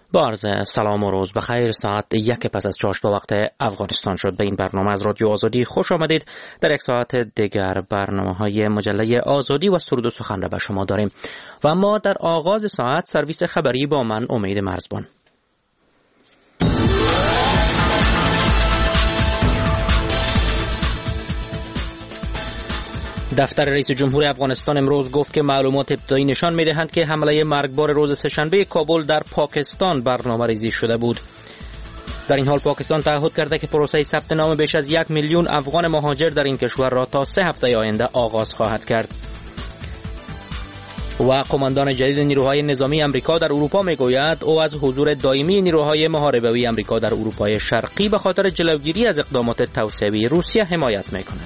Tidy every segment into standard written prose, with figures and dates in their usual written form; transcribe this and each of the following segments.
با عرض سلام و روز بخیر. ساعت 1 پس از 6 به وقت افغانستان شد. به این برنامه از رادیو آزادی خوش آمدید. در یک ساعت دیگر برنامه‌های مجله آزادی و سرود و سخن را به شما داریم و اما در آغاز ساعت سرویس خبری با من امید مرزبان. دفتر رئیس جمهور افغانستان امروز گفت که معلومات ابتدایی نشان می‌دهند که حمله مرگبار روز سه‌شنبه کابل در پاکستان برنامه‌ریزی شده بود. در این حال پاکستان تعهد کرده که پروسه ثبت نام بیش از 1 میلیون افغان مهاجر در این کشور را تا 3 هفته آینده آغاز خواهد کرد. و قماندان جدید نیروهای نظامی امریکا در اروپا میگوید او از حضور دائمی نیروهای محاربه‌ای امریکا در اروپای شرقی به خاطر جلوگیری از اقدامات توسعه‌ای روسیه حمایت می‌کند.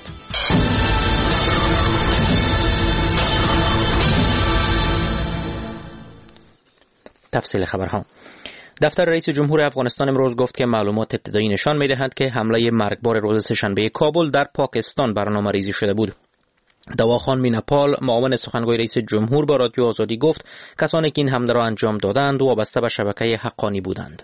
تفصیل خبرها. دفتر رئیس جمهور افغانستان امروز گفت که معلومات ابتدایی نشان می‌دهند که حمله مرگبار روز سه‌شنبه کابل در پاکستان برنامه‌ریزی شده بود. دواخان میناپال معاون سخنگوی رئیس جمهور با رادیو آزادی گفت کسانی که این حمله را انجام دادند وابسته به شبکه حقانی بودند.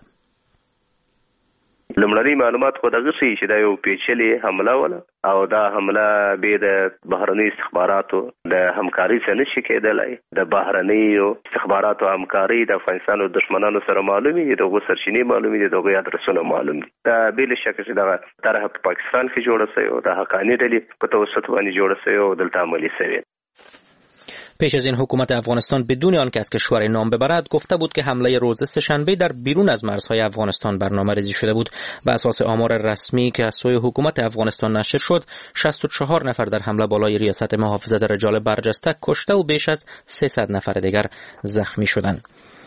لمړنۍ معلومات خو دغه شي چې دا یو پیچلې حمله وله او دا حمله به د بهرنۍ استخباراتو د همکاري سره نشي کېدلای. د بهرنۍ استخباراتو همکاري د افغانستان او دشمنانو سره معلومي دي، دغه سرچینې معلومي دي، دغه ادرسونه معلوم دي. دا بل شک چې دغه طرح په پاکستان کې جوړه شوی او د حقانی ډلې په توسط باندې جوړه شوی او دلته عملي شوی. پیش از این حکومت افغانستان بدون آنکه از کشور نام ببرد گفته بود که حمله روز سه‌شنبه در بیرون از مرزهای افغانستان برنامه‌ریزی شده بود. به اساس آمار رسمی که از سوی حکومت افغانستان نشر شد 64 نفر در حمله بالای ریاست محافظت رجال برجسته کشته و بیش از 300 نفر دیگر زخمی شدند.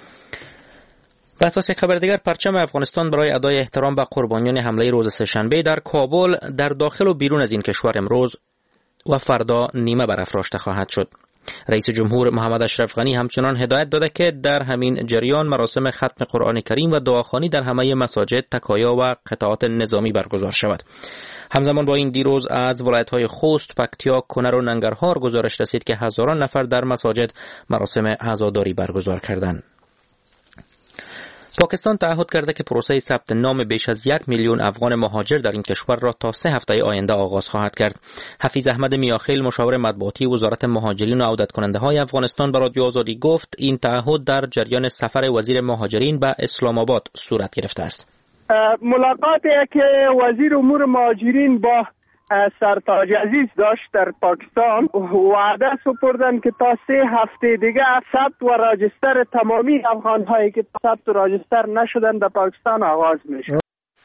به اساس خبر دیگر پرچم افغانستان برای ادای احترام به قربانیان حمله روز سه‌شنبه در کابل در داخل و بیرون از این کشور امروز و فردا نیمه برافراشته خواهد شد. رئیس جمهور محمد اشرف غنی همچنان هدایت داده که در همین جریان مراسم ختم قرآن کریم و دعاخوانی در همه مساجد، تکایا و قطعات نظامی برگزار شود. همزمان با این دیروز از ولایت‌های خوست، پکتیا، کنر و ننگرهار گزارش رسید که هزاران نفر در مساجد مراسم عزاداری برگزار کردند. پاکستان تعهد کرده که پروسه ثبت نام بیش از 1 میلیون افغان مهاجر در این کشور را تا 3 هفته آینده آغاز خواهد کرد. حفیظ احمد میاخیل مشاور مطبوعاتی وزارت مهاجرین و عودت کننده های افغانستان به رادیو آزادی گفت این تعهد در جریان سفر وزیر مهاجرین به اسلام آباد صورت گرفته است. ملاقاتی که وزیر امور مهاجرین با سرتاج عزیز داشت در پاکستان وعده سپردن که تا 3 هفته دیگه ثبت و راجستر تمامی افغان‌هایی که ثبت و راجستر نشدن در پاکستان آغاز میشه.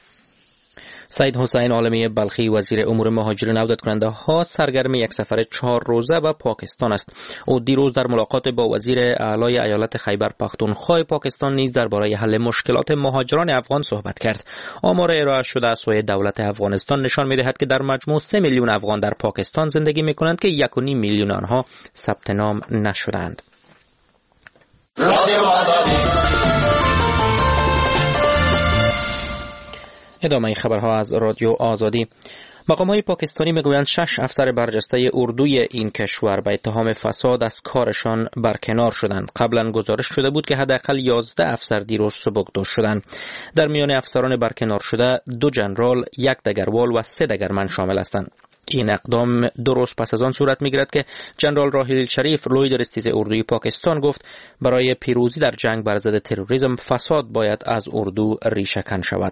سید حسین عالمی بلخی وزیر امور مهاجرین و عودت کننده ها سرگرم یک سفر 4 روزه به پاکستان است. او دیروز در ملاقات با وزیر اعلی ایالت خیبر پختونخوا پاکستان نیز درباره حل مشکلات مهاجران افغان صحبت کرد. آمار ارائه شده از سوی دولت افغانستان نشان می‌دهد که در مجموع 3 میلیون افغان در پاکستان زندگی می‌کنند که 1.5 میلیون آنها ثبت نام نشدند. ادامه خبرها از رادیو آزادی. مقام‌های پاکستانی میگویند 6 افسر برجسته اردوی این کشور به اتهام فساد از کارشان برکنار شدند. قبلا گزارش شده بود که حداقل 11 افسر دیروز سبکدوش شدند. در میان افسران برکنار شده 2 ژنرال، 1 دگروال و 3 دگرمن شامل هستند. این اقدام 2 روز پس از آن صورت می‌گیرد که جنرال راهیل شریف لوی درستیز اردوی پاکستان گفت برای پیروزی در جنگ بر ضد تروریسم فساد باید از اردو ریشه‌کن شود.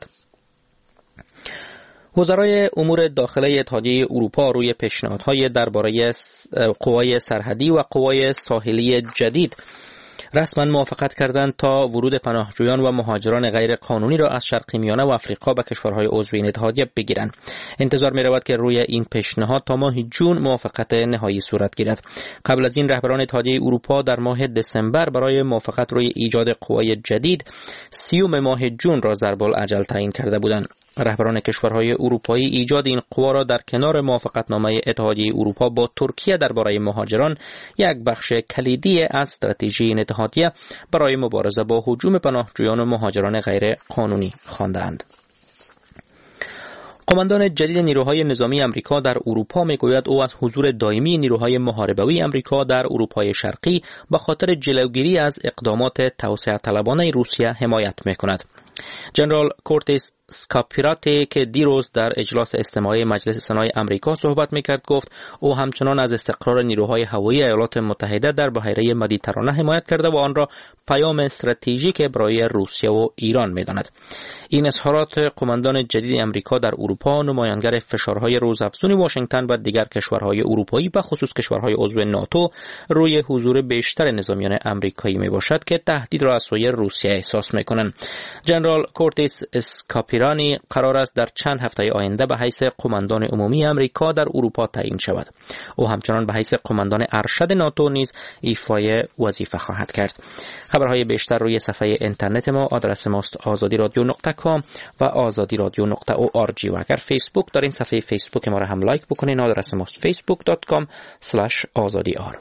وزرای امور داخلی اتحادیه اروپا روی پیشنهادهای درباره قوای سرحدی و قوای ساحلی جدید رسما موافقت کردند تا ورود پناهجویان و مهاجران غیر قانونی را از شرق میانه و آفریقا به کشورهای عضو این اتحادیه بگیرند. انتظار می رود که روی این پیشنهاد تا ماه جون موافقت نهایی صورت گیرد. قبل از این رهبران اتحادیه اروپا در ماه دسامبر برای موافقت روی ایجاد قوای جدید 30 ماه جون را ضرب الاجل تعیین کرده بودند. رهبران کشورهای اروپایی ایجاد این قوا را در کنار موافقتنامه اتحادیه اروپا با ترکیه درباره مهاجران یک بخش کلیدی از استراتژی این اتحادیه برای مبارزه با هجوم پناهجویان و مهاجران غیر قانونی خواندند. قماندان جدید نیروهای نظامی امریکا در اروپا میگوید او از حضور دائمی نیروهای محاربوی امریکا در اروپای شرقی به خاطر جلوگیری از اقدامات توسعه طلبانه روسیه حمایت میکند. جنرال کورتیس اسکاپیراتی که دیروز در اجلاس استماعی مجلس سنای امریکا صحبت میکرد گفت او همچنان از استقرار نیروهای هوایی ایالات متحده در بحیره مدیترانه حمایت کرده و آن را پیام استراتژیک برای روسیه و ایران میداند. این اظهارات قماندان جدید امریکا در اروپا نمایانگر فشارهای روزافزون واشنگتن و دیگر کشورهای اروپایی به خصوص کشورهای عضو ناتو روی حضور بیشتر نظامیان امریکایی میباشد که تهدید را از سوی روسیه احساس میکنند. جنرال کورتیس اسکاپیرانی قرار است در چند هفته آینده به حیث قماندان عمومی امریکا در اروپا تعیین شود. او همچنان به حیث قماندان ارشد ناتو نیز ایفای وظیفه خواهد کرد. خبرهای بیشتر روی صفحه اینترنت ما، آدرس ماست azadiradio.com و azadiradio.org و اگر فیسبوک دارین صفحه فیسبوک ما را هم لایک بکنین، آدرس ماست facebook.com/azadiar.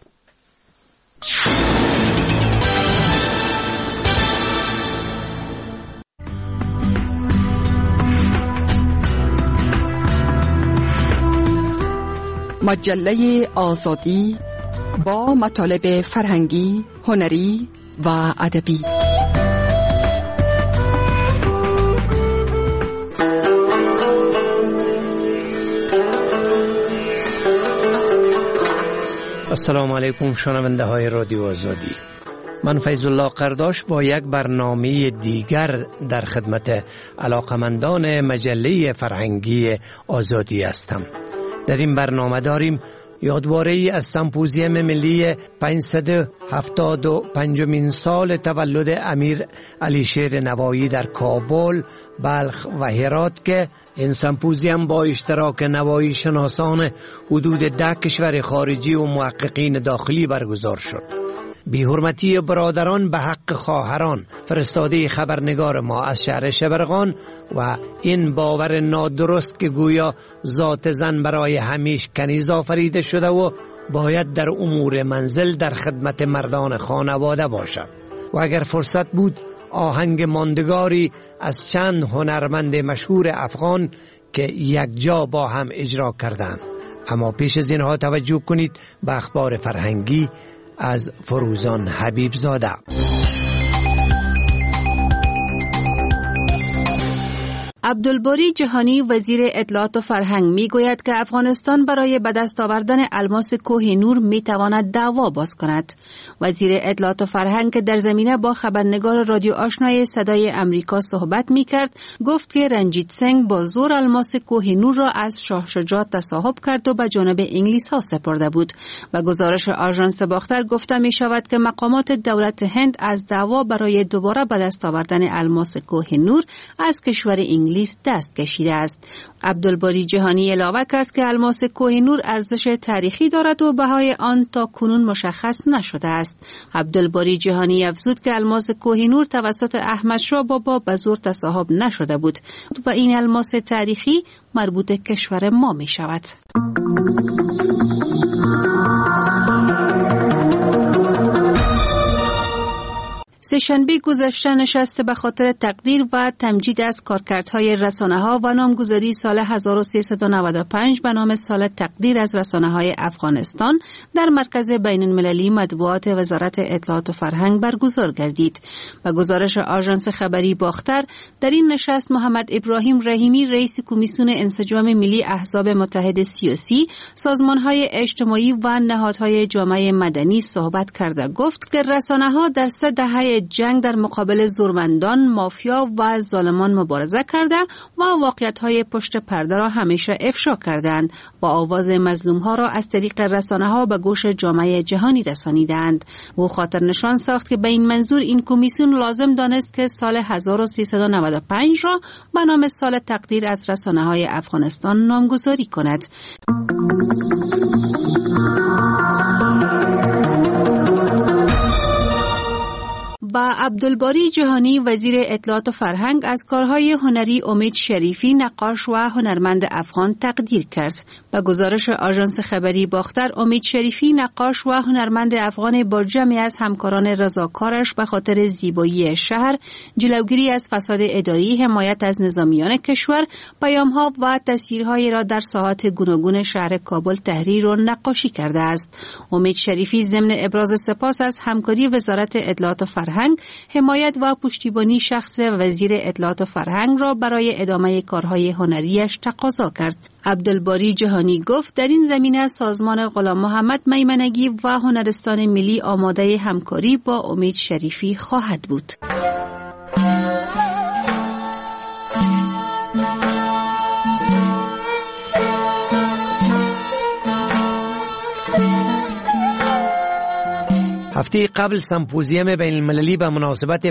مجله آزادی با مطالب فرهنگی، هنری و ادبی. السلام علیکم شنونده های رادیو آزادی. من فیض الله قرداش با یک برنامه دیگر در خدمت علاقمندان مجله فرهنگی آزادی هستم. در این برنامه داریم یادواره‌ای از سمپوزیوم ملی 575مین سال تولد امیر علیشیر نوایی در کابل، بلخ و هرات که این سمپوزیوم با اشتراک نوایی شناسان حدود 10 کشور خارجی و محققین داخلی برگزار شد. بی حرمتی برادران به حق خواهران، فرستاده خبرنگار ما از شهر شبرغان و این باور نادرست که گویا ذات زن برای همیش کنیز آفریده شده و باید در امور منزل در خدمت مردان خانواده باشد. و اگر فرصت بود آهنگ ماندگاری از چند هنرمند مشهور افغان که یک جا با هم اجرا کردند. اما پیش از اینها توجه کنید به اخبار فرهنگی از فروزان حبیب زاده. عبدالباری جهانی وزیر اطلاعات و فرهنگ میگوید که افغانستان برای به دست آوردن الماس کوه نور میتواند دعوا باز کند. وزیر اطلاعات و فرهنگ که در زمینه با خبرنگار رادیو آشنای صدای امریکا صحبت میکرد گفت که رنجیت سنگ با زور الماس کوه نور را از شاه شجاع تصاحب کرد و به جانب انگلیس ها سپرده بود. و گزارش آژانس باختر گفته می شود که مقامات دولت هند از دعوا برای دوباره به دست آوردن الماس کوه نور از کشور انگلیس دست کشیده است. عبدالباری جهانی علاوه کرد که الماس کوه نور ارزش تاریخی دارد و بهای آن تا کنون مشخص نشده است. عبدالباری جهانی افزود که الماس کوه نور توسط احمد شاه بابا به زور تصاحب نشده بود و این الماس تاریخی مربوط کشور ما می شود. سه‌شنبه گذشته نشست به خاطر تقدیر و تمجید از کارکردهای رسانه‌ها و نامگذاری سال 1395 به نام سال تقدیر از رسانه‌های افغانستان در مرکز بین‌المللی مطبوعات وزارت اطلاعات و فرهنگ برگزار گردید. به گزارش آژانس خبری باختر در این نشست محمد ابراهیم رحیمی رئیس کمیسیون انسجام ملی احزاب متحد سیاسی، سازمان‌های اجتماعی و نهادهای جامعه مدنی صحبت کرده گفت که رسانه‌ها در 3 دهه جنگ در مقابل زورمندان، مافیا و ظالمان مبارزه کرده و واقعیت‌های پشت پرده را همیشه افشا کردند و آواز مظلوم‌ها را از طریق رسانه‌ها به گوش جامعه جهانی رسانیدند. او خاطر نشان ساخت که به این منظور این کمیسیون لازم دانست که سال 1395 را به نام سال تقدیر از رسانه‌های افغانستان نامگذاری کند. با عبدالباری جهانی وزیر اطلاعات و فرهنگ از کارهای هنری امید شریفی نقاش و هنرمند افغان تقدیر کرد. به گزارش آژانس خبری باختر، امید شریفی نقاش و هنرمند افغان با جمعی از همکاران رضاکارش به خاطر زیبایی شهر، جلوگیری از فساد اداری، حمایت از نظامیان کشور، پیام‌ها و تصویرهایی را در ساحات گوناگون شهر کابل تحریر و نقاشی کرده است. امید شریفی ضمن ابراز سپاس از همکاری وزارت اطلاعات و فرهنگ، حمایت و پشتیبانی شخص وزیر اطلاعات و فرهنگ را برای ادامه کارهای هنریش تقاضا کرد. عبدالباری جهانی گفت در این زمینه سازمان غلام محمد میمنگی و هنرستان ملی آماده همکاری با امید شریفی خواهد بود. هفته قبل سمپوزیوم بین المللی به مناسبت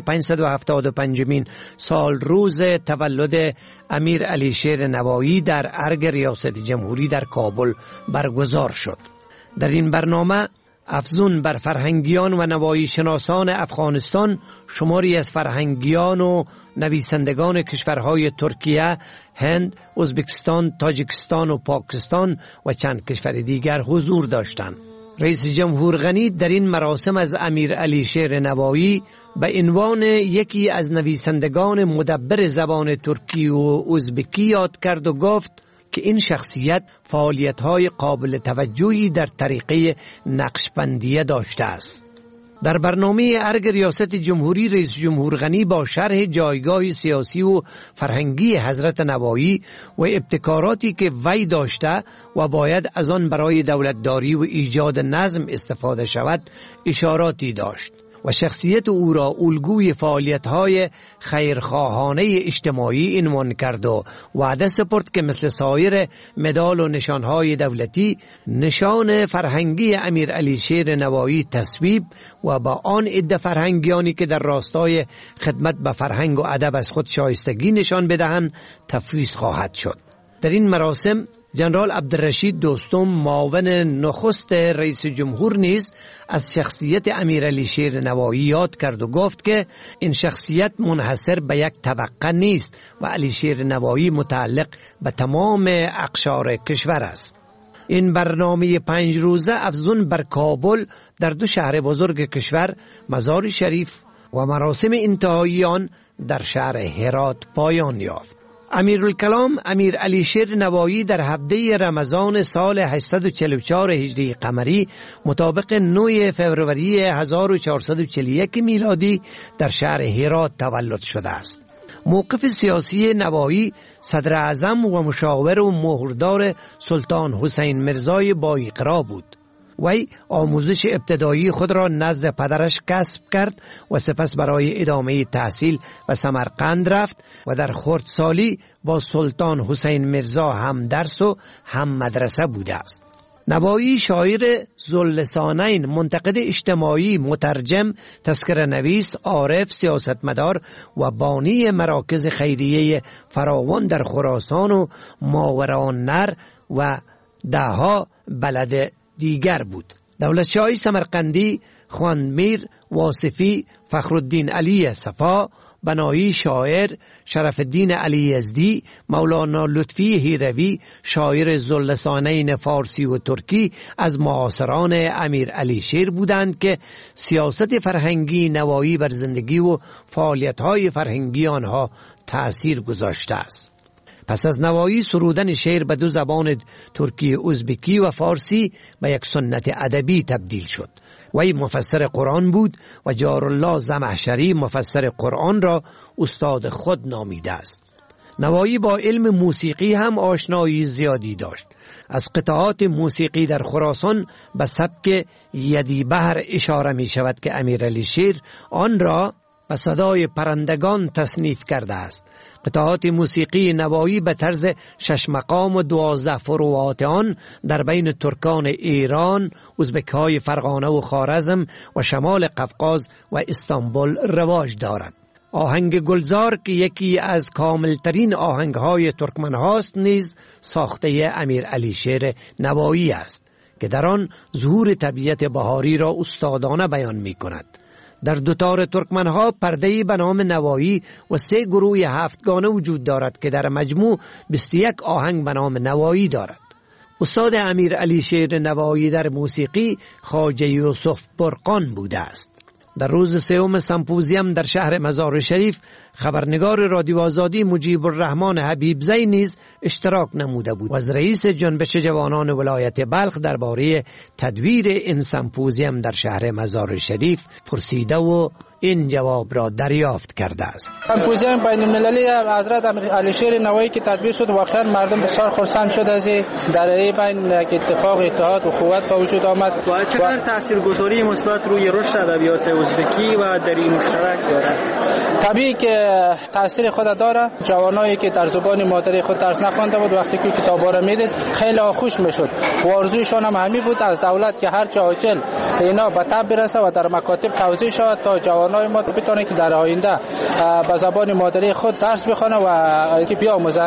575مین سال روز تولد امیر علی شیر نوایی در ارگ ریاست جمهوری در کابل برگزار شد. در این برنامه افزون بر فرهنگیان و نوایی شناسان افغانستان، شماری از فرهنگیان و نویسندگان کشورهای ترکیه، هند، ازبکستان، تاجیکستان و پاکستان و چند کشور دیگر حضور داشتند. رئیس جمهور غنی در این مراسم از امیر علی شیر نوایی به عنوان یکی از نویسندگان مدبر زبان ترکی و ازبکی یاد کرد و گفت که این شخصیت فعالیت‌های قابل توجهی در طریقه نقشبندیه داشته است. در برنامه ارگ ریاست جمهوری، رئیس جمهور غنی با شرح جایگاه سیاسی و فرهنگی حضرت نوایی و ابتکاراتی که وی داشته و باید از آن برای دولتداری و ایجاد نظم استفاده شود اشاراتی داشت و شخصیت او را الگوی فعالیت‌های خیرخواهانه اجتماعی عنوان کرد و وعده سپرد که مثل سایر مدال و نشانهای دولتی، نشان فرهنگی امیر علی شیر نوایی تصویب و با آن عده فرهنگیانی که در راستای خدمت به فرهنگ و ادب از خود شایستگی نشان بدهند تفویض خواهد شد. در این مراسم جنرال عبدالرشید دوستم، معاون نخست رئیس جمهور، نیز از شخصیت امیر علی شیر نوایی یاد کرد و گفت که این شخصیت منحصر به یک طبقه نیست و علی شیر نوایی متعلق به تمام اقشار کشور است. این برنامه 5 روزه افزون بر کابل در 2 شهر بزرگ کشور، مزار شریف و مراسم انتهایی آن در شهر هرات پایان یافت. امیرالکلام امیر علی شیر نوایی در هفته رمضان سال 844 هجری قمری مطابق 9 فوریه 1441 میلادی در شهر هرات تولد شده است. موقف سیاسی نوایی صدر اعظم و مشاور و مهردار سلطان حسین مرزای با اقرا بود. وی آموزش ابتدایی خود را نزد پدرش کسب کرد و سپس برای ادامه تحصیل به سمرقند رفت و در خردسالی با سلطان حسین مرزا هم درس و هم مدرسه بوده است. نوایی شاعر ذواللسانین، منتقد اجتماعی، مترجم، تذکره نویس، عارف، سیاستمدار و بانی مراکز خیریه فراوان در خراسان و ماوراءالنهر و دهها بلد دیگر بود. دولت شاهی سمرقندی، خواندمیر واصفی، فخرالدین علی صفا، بنایی شاعر، شرف الدین علی یزدی، مولانا لطفی هیروی، شاعر ذواللسانین فارسی و ترکی از معاصران امیر علی شیر بودند که سیاست فرهنگی نوایی بر زندگی و فعالیت‌های فرهنگی آنها تأثیر گذاشته است. پس از نوایی سرودن شعر به 2 زبان ترکی، ازبکی و فارسی به یک سنت ادبی تبدیل شد. وی مفسر قرآن بود و جارالله زمخشری مفسر قرآن را استاد خود نامیده است. نوایی با علم موسیقی هم آشنایی زیادی داشت. از قطعات موسیقی در خراسان به سبک یدی بهر اشاره می شود که امیر علی شیر آن را به صدای پرندگان تصنیف کرده است. قطعات موسیقی نوایی به طرز 6 مقام و 12 فروعات آن در بین ترکان ایران، ازبک‌های فرغانه و خوارزم و شمال قفقاز و استانبول رواج دارد. آهنگ گلزار که یکی از کاملترین آهنگ‌های ترکمن هاست نیز ساخته امیر علی شیر نوایی است که در آن ظهور طبیعت بهاری را استادانه بیان می کند. در دوتار ترکمنها پرده‌ای به نام نوایی و 3 گروه 7 گانه وجود دارد که در مجموع 21 آهنگ به نام نوایی دارد. استاد امیر علی شیر نوایی در موسیقی خواجه یوسف برقان بوده است. در روز 3 سمپوزیم در شهر مزار شریف خبرنگار رادیو آزادی مجیب الرحمن حبیبزی نیز اشتراک نموده بود و از رئیس جنبش جوانان ولایت بلخ درباره تدویر این سمپوزیم در شهر مزار شریف پرسیده و این جواب را دریافت کرده است. سمپوزیم بین المللی حضرت امیر علی شیر نوایی که تدبیر شد واقعا مردم بسیار خرسند شد از در این بین اتفاق اتحاد و قوت به وجود آمد و چقدر تاثیرگذاری مثبت روی رشد ادبیات ازبکی و در این مشترک دارد. طبیعی که تاثیر خود داره. جوانایی که در زبان مادری خود درس نخوانده بود وقتی که کتابا را میدید خیلی خوش میشد و آرزویشان هم همین بود از دولت که هر جا عاجل اینا به تب برسه و در مکاتب توزیع شود تا جوانای ما بتونه که در آینده به زبان مادری خود درس بخونه و که بیاموزه.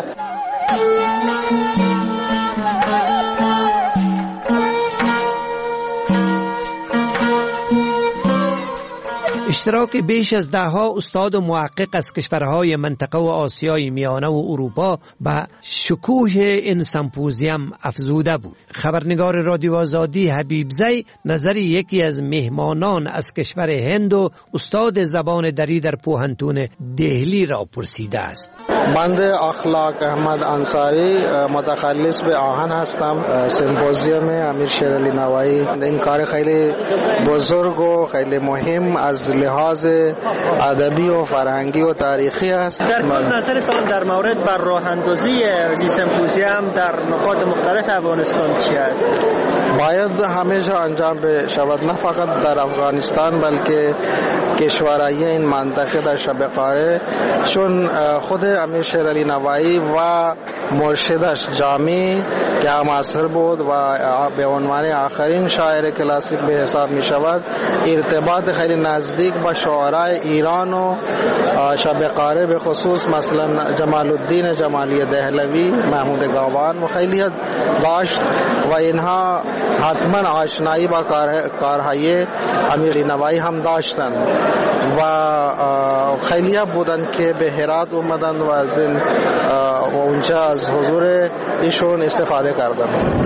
اشتراک بیش از 10 استاد و محقق از کشورهای منطقه و آسیای میانه و اروپا به شکوه این سمپوزیم افزوده بود. خبرنگار رادیو آزادی حبیبزی نظری یکی از مهمانان از کشور هند و استاد زبان دری در پوهنتون دهلی را پرسیده است. بنده اخلاق احمد انصاری متخصص به آهن هستم. سمپوزیوم امیر شیر علی نوایی این کار خیلی بزرگ و خیلی مهم از لحاظ ادبی و فرهنگی و تاریخی است. در کل نظرتان در مورد بر راه اندازی این سمپوزیم در نقاط مختلف افغانستان چی است؟ باید همه جا انجام بشود، نه فقط در افغانستان بلکه کشورهای این منطقه در شب قاره، چون خود امیر شیر علی نوایی و مرشدش جامی که همعصر بود و به عنوان آخرین شاعر کلاسیک به حساب می شود ارتباط خیلی نزدیک با شاعرای ایران و شب قاره به خصوص مثلا جمال الدین جمالی دهلوی، محمود گاوان و خیلی داشت و اینها حتما آشنایی با کارهای امیر نوایی هم داشتند و خیلی بودن که به هرات اومدن و از این و اونجا از حضور ایشون استفاده کردن.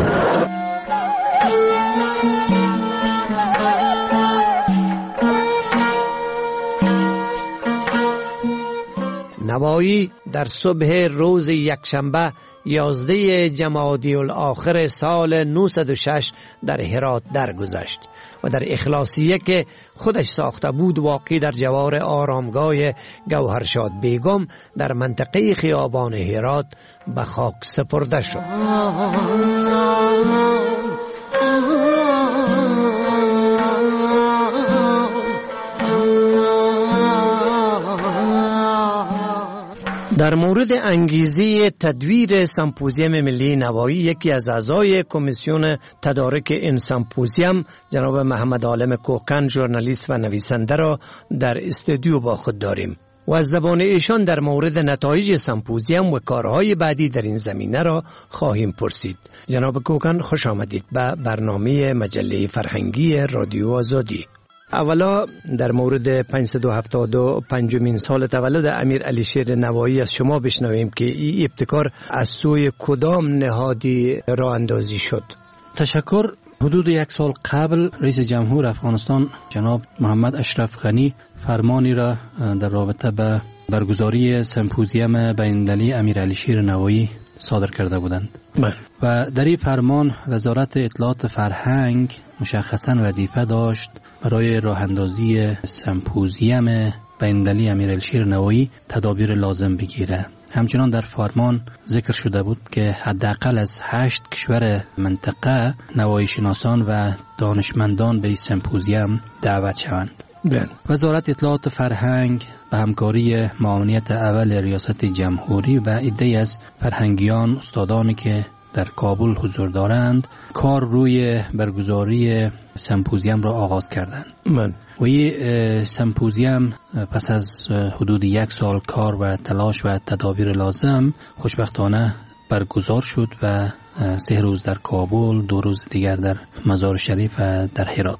نوایی در صبح روز یکشنبه 11 جمادی الاخر سال 906 در هرات درگذشت و در اخلاصیه که خودش ساخته بود واقع در جوار آرامگاه گوهرشاد بیگم در منطقه خیابان هرات به خاک سپرده شد. در مورد انگیزه تدویر سمپوزیم ملی نوایی یکی از اعضای کمیسیون تدارک این سمپوزیم جناب محمد عالم کوکن ژورنالیست و نویسنده را در استودیو با خود داریم و از زبان ایشان در مورد نتایج سمپوزیم و کارهای بعدی در این زمینه را خواهیم پرسید. جناب کوکن خوش آمدید به برنامه مجله فرهنگی رادیو آزادی. اولا در مورد 575مین سال تولد امیر علی شیر نوایی از شما بشنویم که این ابتکار از سوی کدام نهادی راه اندازی شد؟ تشکر. حدود 1 سال قبل رئیس جمهور افغانستان جناب محمد اشرف غنی فرمانی را در رابطه به برگزاری سمپوزیم بین‌المللی امیر علی شیر نوایی صادر کرده بودند و در این فرمان وزارت اطلاعات فرهنگ مشخصاً وظیفه داشت برای راه اندازی سمپوزیم بین‌المللی امیر علی شیر نوایی تدابیر لازم بگیره. همچنان در فرمان ذکر شده بود که حداقل از 8 کشور منطقه نوایی شناسان و دانشمندان به این سمپوزیم دعوت شوند. وزارت اطلاعات فرهنگ به همکاری معاونیت اول ریاست جمهوری و عده‌ای از فرهنگیان استادانی که در کابل حضور دارند کار روی برگزاری سمپوزیم را آغاز کردند. و این سمپوزیم پس از حدود 1 سال کار و تلاش و تدابیر لازم خوشبختانه برگزار شد و 3 روز در کابل، 2 روز دیگر در مزار شریف و در هرات.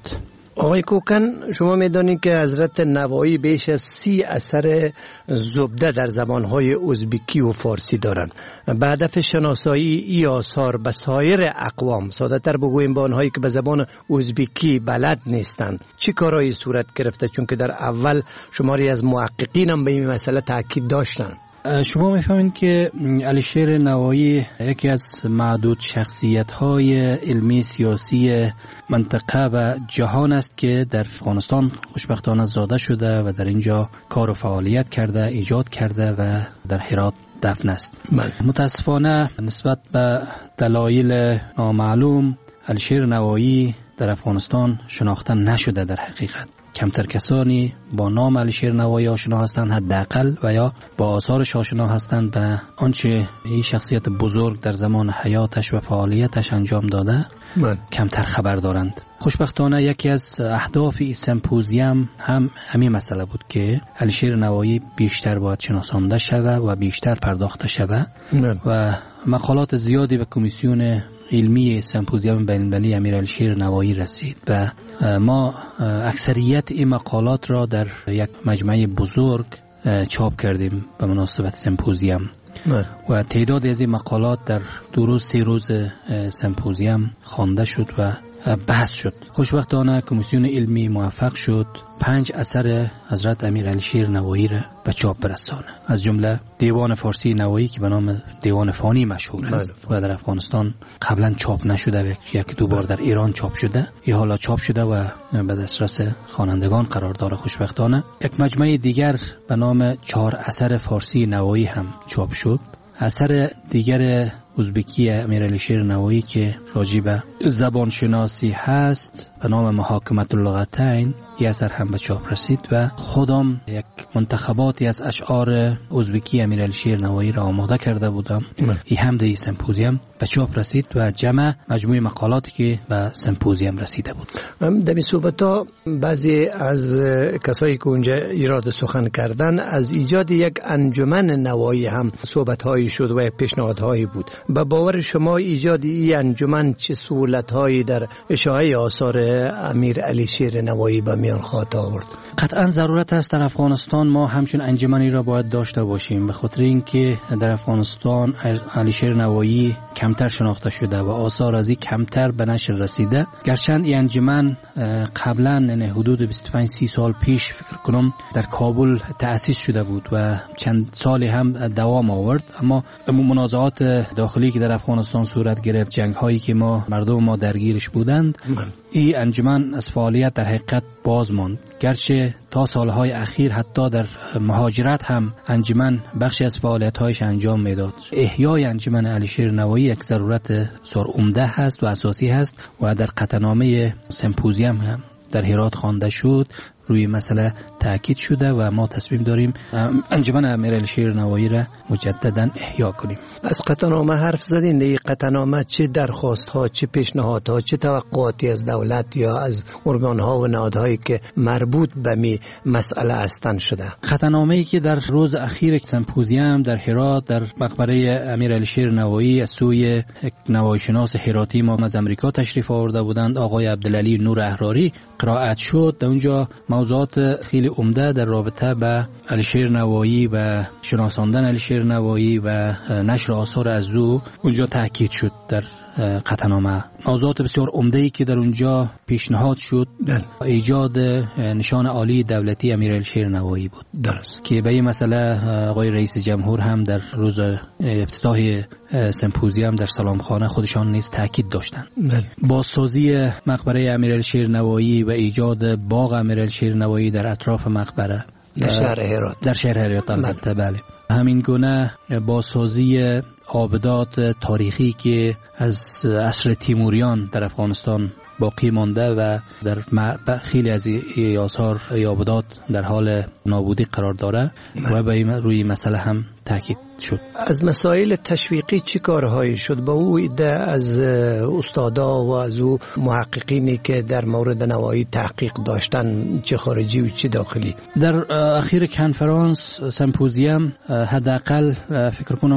آقای کوکن، شما میدانید که حضرت نوایی بیش از 30 اثر زبده در زبانهای ازبکی و فارسی دارند. به هدف شناسایی ای آثار به سایر اقوام، ساده تر بگوییم به آنهایی که به زبان ازبکی بلد نیستند، چی کارهایی صورت گرفته؟ چون که در اول شماری از محققین هم به این مسئله تاکید داشتند. شما میفهمید که علیشیر نوایی یکی از معدود شخصیت‌های علمی سیاسی منطقه و جهان است که در افغانستان خوشبختانه زاده شده و در اینجا کار و فعالیت کرده، ایجاد کرده و در هرات دفن است. متاسفانه نسبت به دلایل نامعلوم علیشیر نوایی در افغانستان شناخته نشده. در حقیقت کمتر کسانی با نام علیشیر نوایی آشنا هستند حداقل و یا با آثارش آشنا هستند به آنچه این شخصیت بزرگ در زمان حیاتش و فعالیتش انجام داده کمتر خبر دارند. خوشبختانه یکی از اهداف این سمپوزیوم هم همین مسئله بود که علیشیر نوایی بیشتر باید شناسانده شود و بیشتر پرداخته شود و مقالات زیادی به کمیسیون علمی سمپوزیوم بین‌المللی امیرعلیشیر نوایی رسید و ما اکثریت این مقالات را در یک مجمع بزرگ چاپ کردیم به مناسبت سمپوزیوم و تعداد از این مقالات در 2 روز 3 روز سمپوزیوم خوانده شد و بحث شد. خوشبختانه کمیسیون علمی موفق شد 5 اثر حضرت امیرعلیشیر نوایی را به چاپ برسانه، از جمله دیوان فارسی نوایی که به نام دیوان فانی مشهور است و در افغانستان قبلا چاپ نشده، یک 2 بار در ایران چاپ شده، این حالا چاپ شده و به دسترس خوانندگان قرار داره. خوشبختانه یک مجموعه دیگر به نام 4 اثر فارسی نوایی هم چاپ شد. اثر دیگر ازبکی امیرعلیشیر نوایی که راجع به زبان شناسی هست به نام محاکمت اللغتین، این اثر هم به چاپ رسید و خودم یک منتخباتی از اشعار ازبکی امیرعلیشیر نوایی را آماده کرده بودم. این هم در سمپوزیوم به چاپ رسید و جمع مجموعه مقالاتی که به سمپوزیوم رسیده بود. در این صحبت‌ها بعضی از کسایی که اونجا ایراد سخن کردن از ایجاد یک انجمن نوایی هم صحبت‌هایی شد و پیشنهادهایی بود. به باور شما ایجاد این انجمن چه سهولت‌هایی در اشاعه آثار امیرعلیشیر نوایی به میان خواهد آورد؟ قطعا ضرورت است در افغانستان ما همچون انجمنی را باید داشته باشیم، به خاطر اینکه در افغانستان علیشیر نوایی کمتر شناخته شده و آثار از این کمتر به نشر رسیده. گرچند این انجمن قبلا یعنی حدود 25-30 سال پیش فکر کنم در کابل تأسیس شده بود و چند سالی هم دوام آورد، اما منازعات داخلی که در افغانستان صورت گرفت، جنگ هایی که مردم ما درگیرش بودند، این انجمن از فعالیت در حقیقت باز ماند. گرچه تا سالهای اخیر حتی در مهاجرت هم انجمن بخشی از فعالیت‌هایش انجام میداد. احیای انجمن علیشیر نوایی یک ضرورت بسیار عمده هست و اساسی هست و در قطعنامه سمپوزیوم هم در هرات خوانده شد، روی مسئله تاکید شده و ما تصمیم داریم انجمن امیرعلیشیر نوایی را مجددا احیا کنیم. از قطعنامه حرف زدین، این قطعنامه چه درخواست‌ها، چه پیشنهادها، چه توقعاتی از دولت یا از ارگان‌ها و نهادهایی که مربوط به می مسئله هستند شده؟ قطعنامه‌ای که در روز اخیر سمپوزیوم در هرات در مقبره امیرعلیشیر نوایی از سوی یک نوایشناس هراتی ما از امریکا تشریف آورده بودند، آقای عبدالعلی نور احراری، قرائت شد. در اونجا موضوعات خیلی عمده در رابطه با علیشیر نوایی و شناساندن علیشیر نوایی و نشر آثار از او اونجا تاکید شد. در قطعنامه موضوعات بسیار عمده‌ای که در اونجا پیشنهاد شد ایجاد نشان عالی دولتی امیرعلیشیر نوایی بود. درست که به این مسئله آقای رئیس جمهور هم در روز افتتاح سمپوزیوم در سلامخانه خودشان نیز تاکید داشتند. بازسازی مقبره امیرعلیشیر نوایی و ایجاد باغ امیرعلیشیر نوایی در اطراف مقبره در شهر هرات. در شهر هرات البته بله. همین گونه بازسازی آبدات تاریخی که از عصر تیموریان در افغانستان باقی مانده و در خیلی از آثار آبدات در حال نابودی قرار داره و به روی مسئله هم تاکید شد. از مسائل تشویقی چی کارهایی شد؟ با او ایده از استادا و از او محققینی که در مورد نوایی تحقیق داشتن، چه خارجی و چه داخلی؟ در اخیر کنفرانس سمپوزیوم حداقل فکر کنم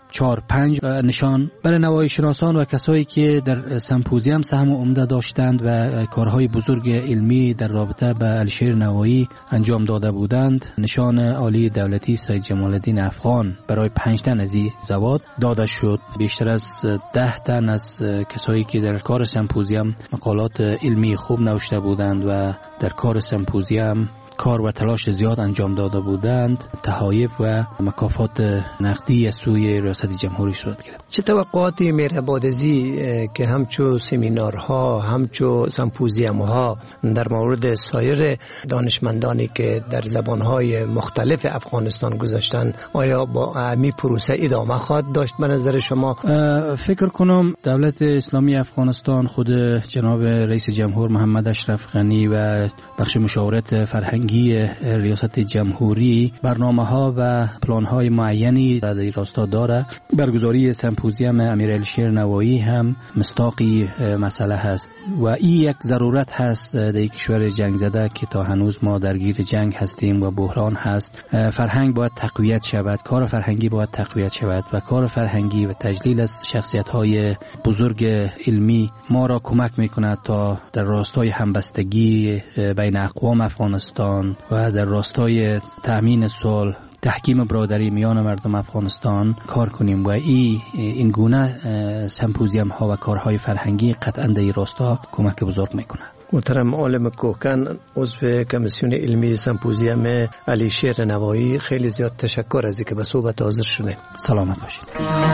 4-5 نشان برای نوایی شناسان و کسایی که در سمپوزیوم سهم عمده داشتند و کارهای بزرگ علمی در رابطه به علیشیر نوایی انجام داده بودند. نشان عالی دولتی سید جمال الدین افغان برای 5 تن از این زواد داده شد. بیشتر از 10 تن از کسایی که در کار سمپوزیوم مقالات علمی خوب نوشته بودند و در کار سمپوزیوم کار و تلاش زیاد انجام داده بودند، تحایف و مکافات نقدی از سوی ریاست جمهوری صورت گرفت. چه توقعاتی میره بعد از که همچو سمینارها، همچو سمپوزیوم‌ها در مورد سایر دانشمندانی که در زبانهای مختلف افغانستان گذاشتن، آیا با همین پروسه ادامه خواهد داشت به نظر شما؟ فکر کنم دولت اسلامی افغانستان، خود جناب رئیس جمهور محمد اشرف غنی و بخش مشاورت فرهنگی ریاست جمهوری برنامه‌ها و پلان‌های معینی در این راستا داره. برگزاری سمپوزیوم امیرعلیشیر نوایی هم مصداقی مسئله هست و این یک ضرورت هست در کشور جنگ زده که تا هنوز ما درگیر جنگ هستیم و بحران هست. فرهنگ باید تقویت شود، کار فرهنگی باید تقویت شود و کار فرهنگی و تجلیل از شخصیت‌های بزرگ علمی ما را کمک می‌کند تا در راستای همبستگی بین اقوام افغانستان و در راستای تأمین صلح، تحکیم برادری میان مردم افغانستان کار کنیم و این گونه سمپوزیوم ها و کارهای فرهنگی قطعاً در این راستا کمک بزرگ میکنه. محترم عالم کوکن، عضو کمیسیون علمی سمپوزیوم علیشیر نوایی، خیلی زیاد تشکر از اینکه به صحبت حاضر شدید. سلامت باشید.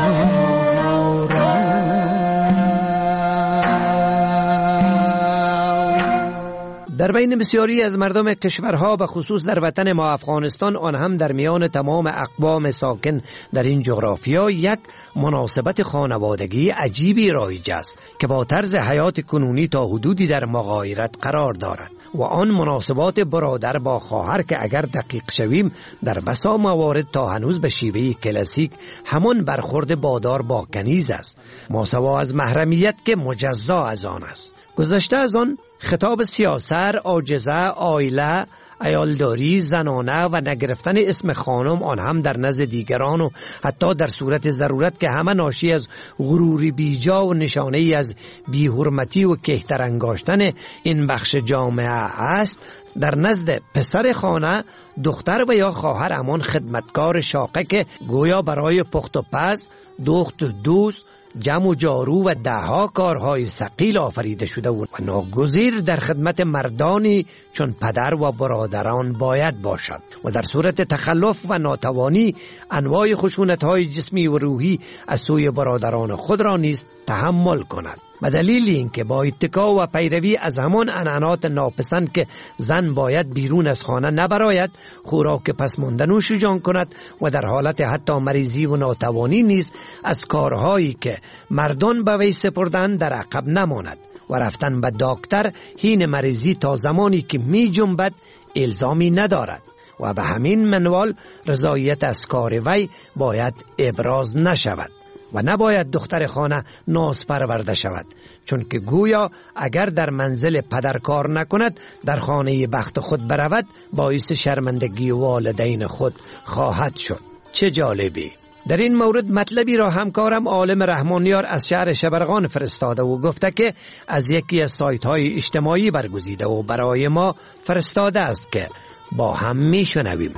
در بین بسیاری از مردم کشورها به خصوص در وطن ما افغانستان، آن هم در میان تمام اقوام ساکن در این جغرافیا، یک مناسبت خانوادگی عجیبی رایج است که با طرز حیات کنونی تا حدودی در مغایرت قرار دارد و آن مناسبات برادر با خواهر که اگر دقیق شویم در بسا موارد تا هنوز به شیوه کلاسیک همان برخورد بادار با کنیز است، ماسوا از محرمیت که مجزا از آن است. گذشته از آن خطاب سیاسر، عاجزه، عائله، عیالداری، زنانه و نگرفتن اسم خانم، آن هم در نزد دیگران و حتی در صورت ضرورت که همه ناشی از غرور بیجا و نشانه ای از بی‌حرمتی و کهتر انگاشتن این بخش جامعه است، در نزد پسر خانه، دختر و یا خواهر همان خدمتکار شاقه که گویا برای پخت و پز، دوخت و دوست، جمع و جارو و دهها کارهای ثقیل آفریده شده و ناگزیر در خدمت مردانی چون پدر و برادران باید باشد و در صورت تخلف و ناتوانی انواع خشونت‌های جسمی و روحی از سوی برادران خود را نیز تحمل کند. به دلیل اینکه با اتکا و پیروی از همان عنعنات ناپسند که زن باید بیرون از خانه نبراید، خوراک پس ماندنوش جان کند و در حالت حتی مریضی و ناتوانی نیز از کارهایی که مردان به وی سپردند در عقب نماند و رفتن به دکتر حین مریضی تا زمانی که می جنبد الزامی ندارد و به همین منوال رضایت از کار وی باید ابراز نشود و نباید دختر خانه ناز پرورده شود، چون که گویا اگر در منزل پدر کار نکند در خانه بخت خود برود باعث شرمندگی والدین خود خواهد شد. چه جالبی! در این مورد مطلبی را همکارم عالم رحمانیار از شهر شبرغان فرستاده و گفته که از یکی از سایت های اجتماعی برگزیده و برای ما فرستاده است که با هم میشنویم.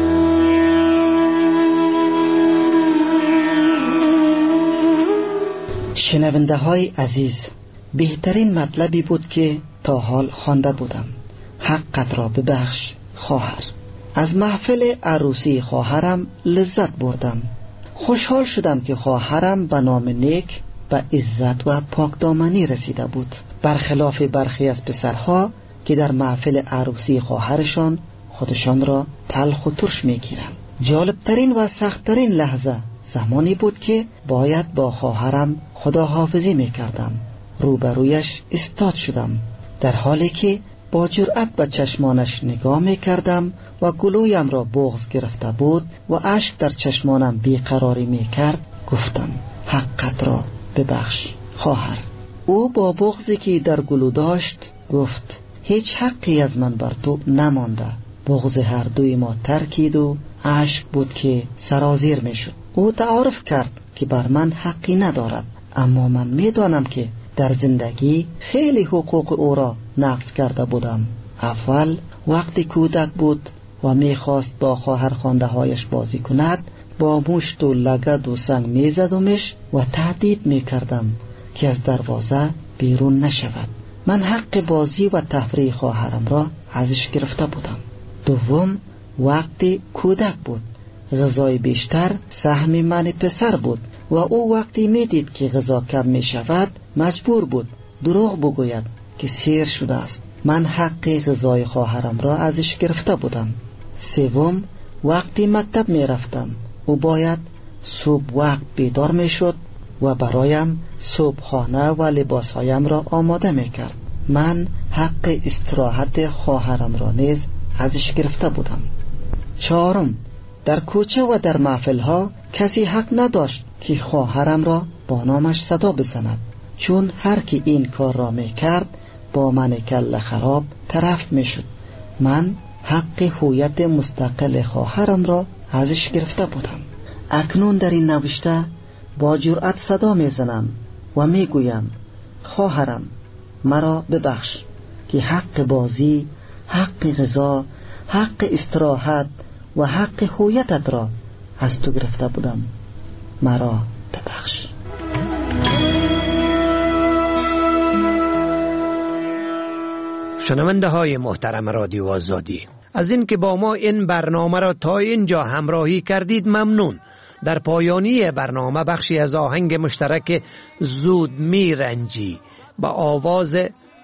شنونده های عزیز، بهترین مطلبی بود که تا حال خوانده بودم. حقت را ببخش خواهر. از محفل عروسی خواهرم لذت بردم. خوشحال شدم که خواهرم به نام نیک و عزت و پاکدامنی رسیده بود، برخلاف برخی از پسرها که در محفل عروسی خواهرشان خودشان را تلخ و ترش میگیرند. جالبترین و سختترین لحظه زمانی بود که باید با خواهرم خداحافظی میکردم. روبرویش ایستاد شدم در حالی که با جرأت به چشمانش نگاه میکردم و گلویم را بغض گرفته بود و اشک در چشمانم بیقراری میکرد. گفتم حقت را ببخش خواهر. او با بغضی که در گلو داشت گفت هیچ حقی از من بر تو نمانده. بغض هر دوی ما ترکید و اشک بود که سرازیر می شد. او تعارف کرد که بر من حقی ندارد، اما من می دانم که در زندگی خیلی حقوق او را نقض کرده بودم. اول وقتی کودک بود و می خواست با خواهر خانده هایش بازی کند، با مشت و لگد و سنگ می زدمش و تهدید می کردم که از دروازه بیرون نشود. من حق بازی و تفریح خواهرم را ازش گرفته بودم. دوم وقتی کودک بود، غذای بیشتر سهم من پسر بود و او وقتی می دید که غذا کم می شود مجبور بود دروغ بگوید که سیر شده است. من حق غذای خواهرم را ازش گرفته بودم. سوم وقتی مکتب می رفتم، او باید صبح وقت بیدار می شد و برایم صبحانه و لباسهایم را آماده می کرد. من حق استراحت خواهرم را نیز ازش گرفته بودم. چهارم در کوچه و در محفلها کسی حق نداشت که خواهرم را با نامش صدا بزند، چون هر کی این کار را می کرد با من کله خراب طرف می شد. من حق هویت مستقل خواهرم را ازش گرفته بودم. اکنون در این نوشته با جرأت صدا می زنم و می گویم خواهرم مرا ببخش که حق بازی، حق غذا، حق استراحت و حق هویتت را از تو گرفته بودم. مرا ببخش. شنونده های محترم رادیو آزادی، از این که با ما این برنامه را تا اینجا همراهی کردید ممنون. در پایانی برنامه بخشی از آهنگ مشترک زود میرنجی با آواز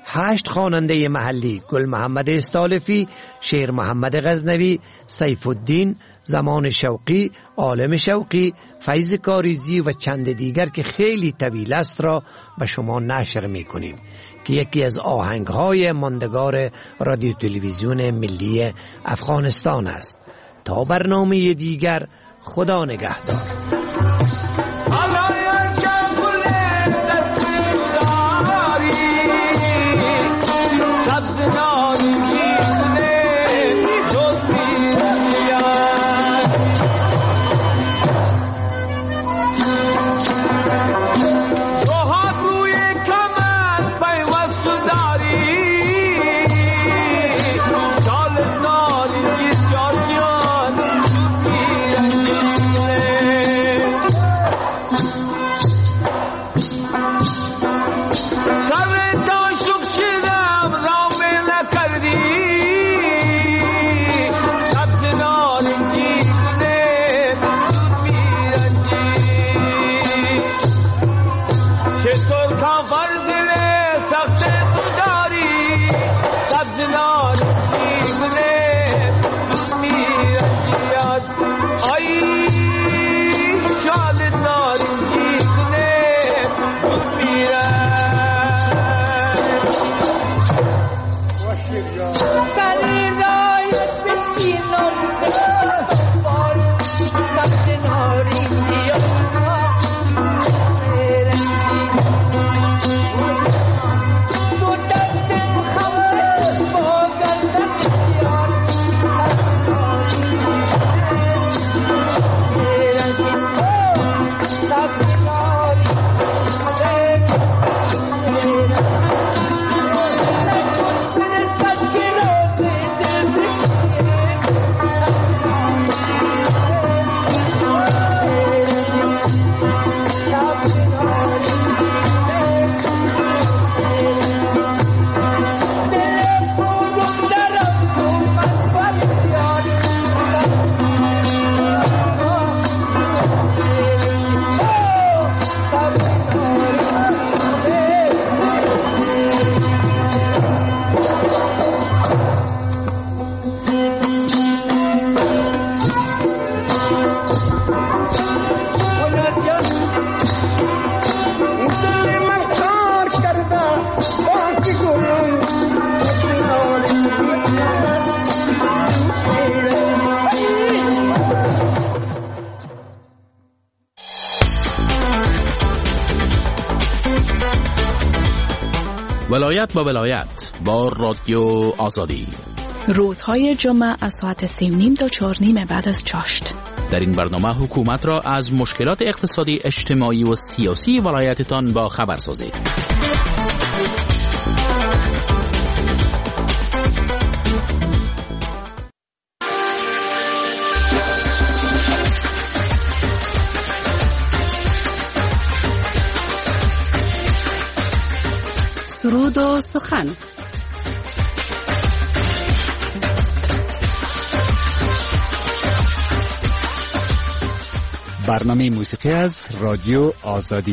8 خواننده محلی گل محمد استالفی، شیر محمد غزنوی، سیف الدین، زمان شوقی، عالم شوقی، فیض کاریزی و چند دیگر که خیلی طویل است را به شما نشر می کنیم که یکی از آهنگ‌های ماندگار رادیو تلویزیون ملی افغانستان است. تا برنامه دیگر، خدا نگهدار. ولایت با ولایت با رادیو آزادی. روزهای جمعه از ساعت 3:30 تا 4:30 بعد از چاشت. در این برنامه حکومت را از مشکلات اقتصادی، اجتماعی و سیاسی ولایتتان با خبر سازید. سرود و سخن. برنامه موسیقی از رادیو آزادی.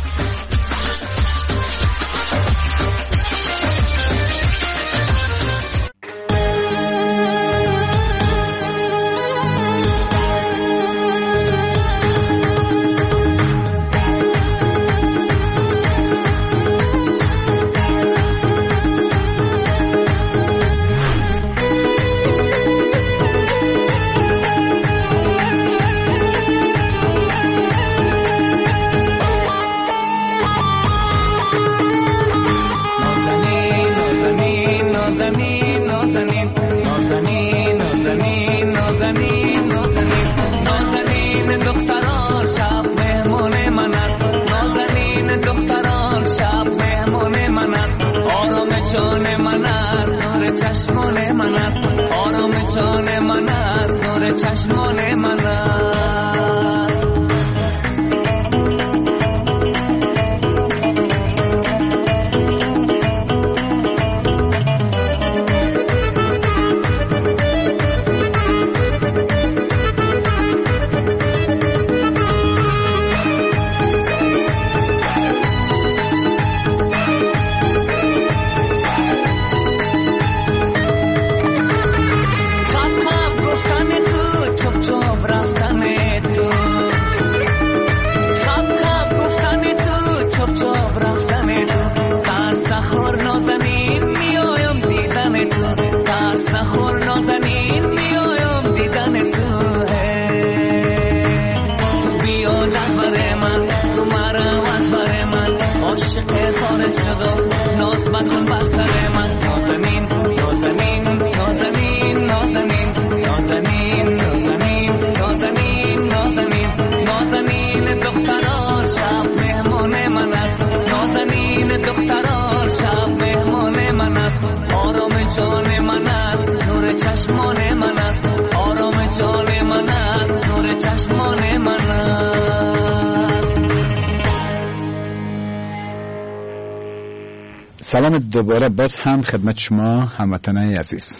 سلام دوباره باز هم خدمت شما هموطنان عزیز.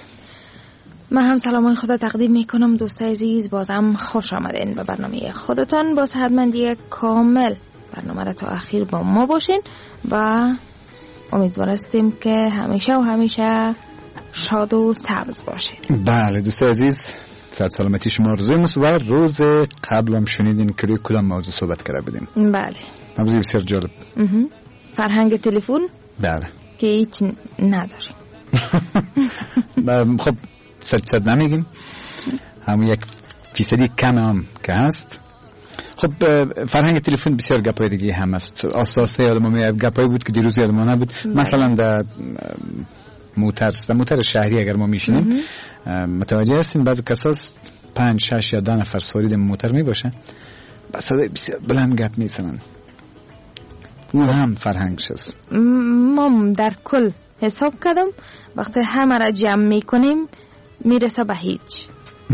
من هم سلامای خدا تقدیم میکنم دوستای عزیز، بازم خوش آمدین به برنامه خودتان. باز حتما دیگه کامل برنامه را تا اخیر با ما باشین و امیدوار هستیم که همیشه و همیشه شاد و سبز باشین. بله دوستای عزیز، صحت سلامتی شما آرزوی ماست. و روز قبل هم شنیدین که روی کدام موضوع صحبت کرده بودیم؟ بله، موضوع بسیار جالب. فرهنگ تلفن. بله که هیچ نداریم. خب 100% نمیگیم، همون 1% کم هم که هست. خب فرهنگ تلفن بسیار گپای دیگه هم است. اساسه یادم میاد گپای بود که دیروز یادم نبود. مثلا در موتر شهری اگر ما میشینیم متوجه هستیم بعضی کساس 5 6 یا 10 نفر سوارید موتر می باشه، بس بسیار بلند گپ میزنن. او هم فرهنگش است. ما در کل حساب کردم وقتی همه را جمع میکنیم میرسه به هیچ.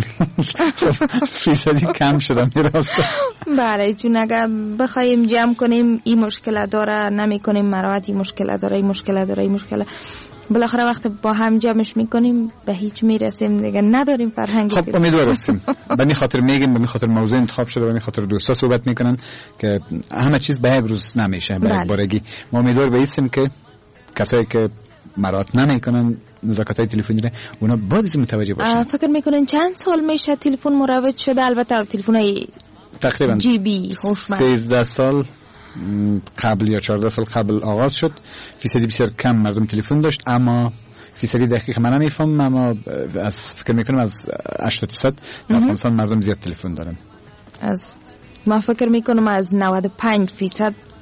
فیصدی کم شده میرسه. بله، چون اگر بخوایم جمع کنیم این مشکل داره، نمی کنیم مراحت، این مشکل داره، این مشکل داره، این مشکل، بالاخره وقتی با هم جمعش میکنیم به هیچ میرسیم دیگه، نداریم فرهنگی. خب امیدوار هستیم. به می خاطر میگیم، به می خاطر موضوع انتخاب شده، به می خاطر دوستا صحبت میکنن که همه چیز به یک روز نمیشه، به یک بارگی. ما امیدوار بایستیم که کسایی که مراعات نمیکنن نزاکت‌های تلفنی را اونا باید از متوجه باشن. فکر میکنن چند سال میشه تلفن مروج شده؟ البته تلفن‌های تقریبا جی بی 13 سال قبل یا 14 سال قبل آغاز شد. فیصدی بسیار کم مردم تلفن داشت، اما فیصدی دقیق من نمیفهمم، اما از فکر میکنم از 80% در افغانستان مردم زیاد تلفن دارن. ما فکر میکنم از 95%. خب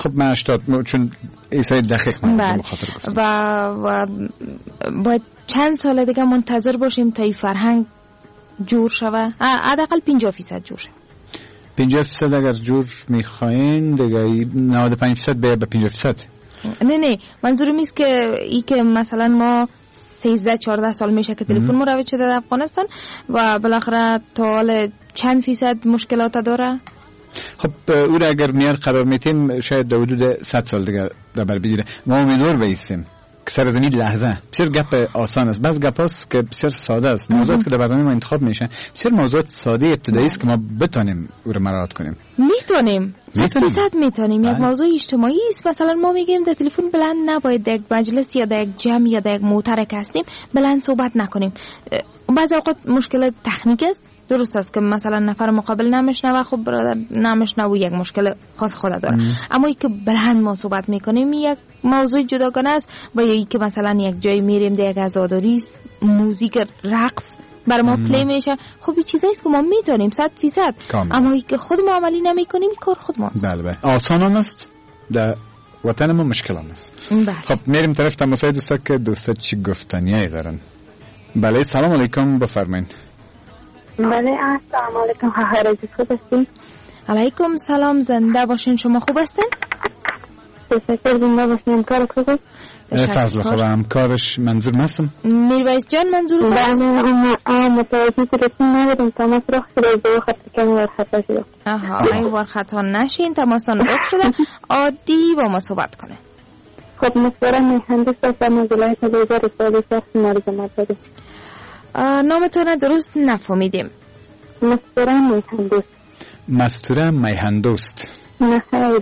خب من 80 چون ایسای دقیق من مخاطر گفتم. و باید چند سال دیگه منتظر باشیم تا این فرهنگ جور شوه؟ حداقل 50% جور شوه. 50% اگر جور میخواین دیگه 95% به 50%. نه منظورم نیست که ای که مثلا ما 13-14 سال میشه که تلفن مروج شده در افغانستان و بالاخره تا حال چند فیصد مشکلات داره. خب او را اگر میار قرار میتیم شاید در حدود 100 سال دیگه دبر بگیره. ما امیدوار بایستیم که سر از این لحظه بسیار گپ آسان است، بس گپ است که بسیار ساده است. موضوعات که در برنامه ما انتخاب میشه بسیار موضوعات ساده ابتدایی است که ما بتونیم او را مراعات کنیم. میتونیم 100% میتونیم. یک موضوع اجتماعی است. مثلا ما میگیم در تلفن بلند نباید در یک مجلس یا در یک جمع یا در یک موتر که هستیم بلند صحبت نکنیم. بعضی اوقات مشکل تکنیک است، درست است که مثلا نفر مقابل نمیشنوه، خب برادر نمیشنوه، یک مشکل خاص خود داره. اما ای که بلند ما صحبت میکنیم یک موضوع جداگانه است. و یا ای که مثلا یک جای میریم در یک عزاداری است، موزیک رقص برای ما پلی میشه، خب این چیزایی است که ما میتونیم 100%. اما ای که خود ما عملی نمیکنیم کار خود ماست. بله آسان هم است، در وطن ما مشکل هم است. خب میریم طرف تماسای دوستا که دوستا چی گفتنیایی دارن. بله سلام علیکم، بفرمایید. بله السلام علیکم، خواهر عزیز خوب هستین؟ علیکم سلام، زنده باشین. شما خوب هستین؟ تشکر. زنده باشین. همکار خوب است؟ فضل خوب. همکارش منظور مستم؟ میرویس جان منظور است؟ بله متوجه تلفن نبودم، تماس رخ شده و خط کمی ورخطا شده. ای ورخطا نشین، تماسان رخ شده، عادی با ما صحبت کنه. خب مصوره میهندس است و مزلایت لیزر استادی شخص مرزمت بده. نامتون درست نفهمیدیم. مستوره میهندوست. مستوره میهندوست. نه خیر.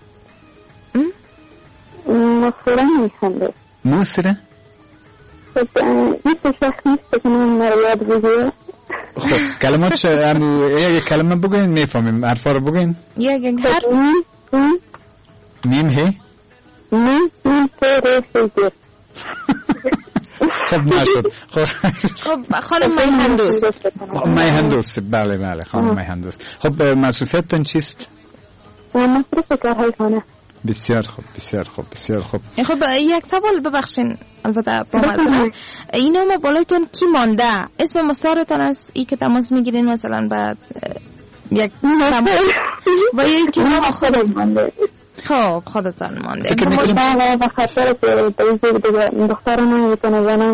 مستوره میهندوست. مستوره؟ خب این شخص نیست که من یاد بگیرم. خب کلمات یک کلمه بگوین میفهمیم، حرفا رو بگوین. یک حرف. میم هی؟ میم تیره سیگر. خب نشد. خب خانم میهندوست. میهندوست، بله بله خانم میهندوست. خب مسئولیتتون چیست؟ مصرف کارهای خانه. بسیار خوب بسیار خوب بسیار خوب. خب یک سوال ببخشین، البته با معذرت، این نام بالایتون کی مانده؟ اسم مستعارتون از این که تماس میگیرین مثلا بعد یک و یک نام خودت مانده؟ خب خودتان مانده. بله به خاطر دختر نمیتونه زنان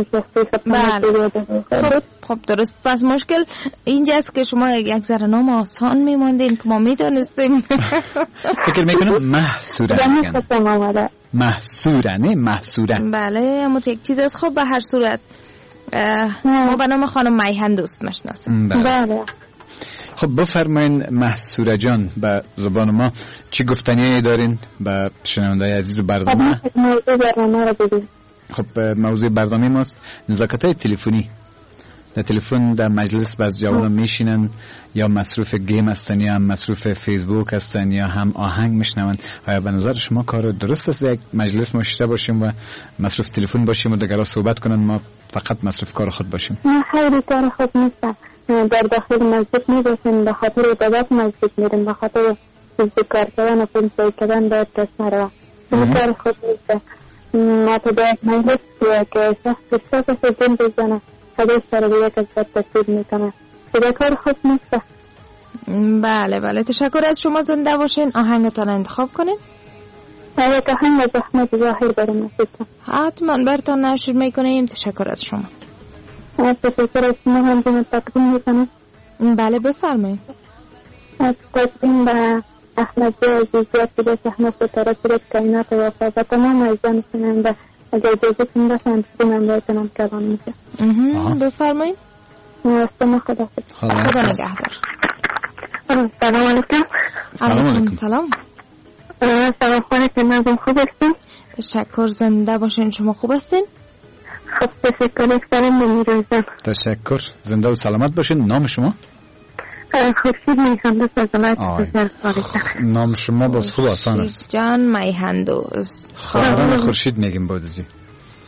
خب درست. پس مشکل اینجاست که شما یک ذره نام آسان میماندین که ما میدونستیم. فکر میکنم محصوره میگن. محصوره نه محصوره. بله اما تو یک چیز است. خب به هر صورت ما به نام خانم میهندوست مشناسیم. بله. خب بفرمایین محصوره جان، به زبان ما چی گفتنی دارین به شنونده‌های عزیز برنامه؟ موضوع برنامه رو بگید. خب موضوع برنامه ماست نزاکت‌های تلفنی. در تلفن در مجلس باز جوانان میشینن یا مصروف گیم هستن یا هم مصروف فیسبوک هستن یا هم آهنگ میشنون. آیا به نظر شما کار درست است یک مجلس مشته باشیم و مصروف تلفن باشیم و دیگرها صحبت کنن، ما فقط مصروف کار خود باشیم؟ نه خیلی کار خود نیست. در داخل مسجد میباشیم، به خاطر عبادت مسجد میریم، به خاطر کار کردن و پنسای کردن باید دست نروه. این کار خود نیست. ما تو در یک مجلس که شخص بسیار سجن بزنه خودش سر به یک از بد تصویر میکنه، این کار خود نیست. بله بله تشکر از شما. زنده باشین. آهنگتان انتخاب کنین. یک آهنگ از احمد ظاهر برای مسجد. حتما برتان نشر میکنیم. تشکر از شما. تشکر از شما. هم دیم تقدیم میکنم. بله بفرمایید. از تقدیم به احمد عزیزیت بودش احمد ستاره صورت کائنات وفا و تمام عزیزان شنونده اگر اجازه کنید باشم من بایتونم کلام میشه. بفرمایید. استما خدا نگهدار. سلام علیکم. علیکم سلام. سلام خانم نظم خوب هستین؟ تشکر. زنده باشین. شما خوب هستین؟ خب تشکر. سلام نمیروزم. تشکر. زنده و سلامت باشین. نام شما؟ خورشید میهندوست از ولایت نام شما باز خوب آسان است. جان میهندوست. خواهران خورشید میگیم بودزی.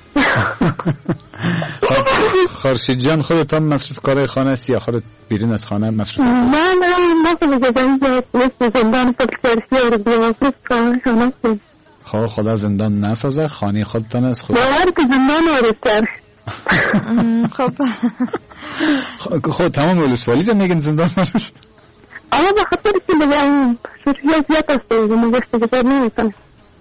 خورشید جان خودت هم مصروف کارهای خانه است یا خودت بیرون از خانه مصروف؟ من زندان پرسرسی رو مصروف کارهای خانه است. خب خدا زندان نسازه، خانه خودتان است. باور که زندان آرستر. خب تمام ولسوالی زندگی زندان است. اما بخاطر که بگم شروعیت زیاد است مگشت گذار نمیکنه.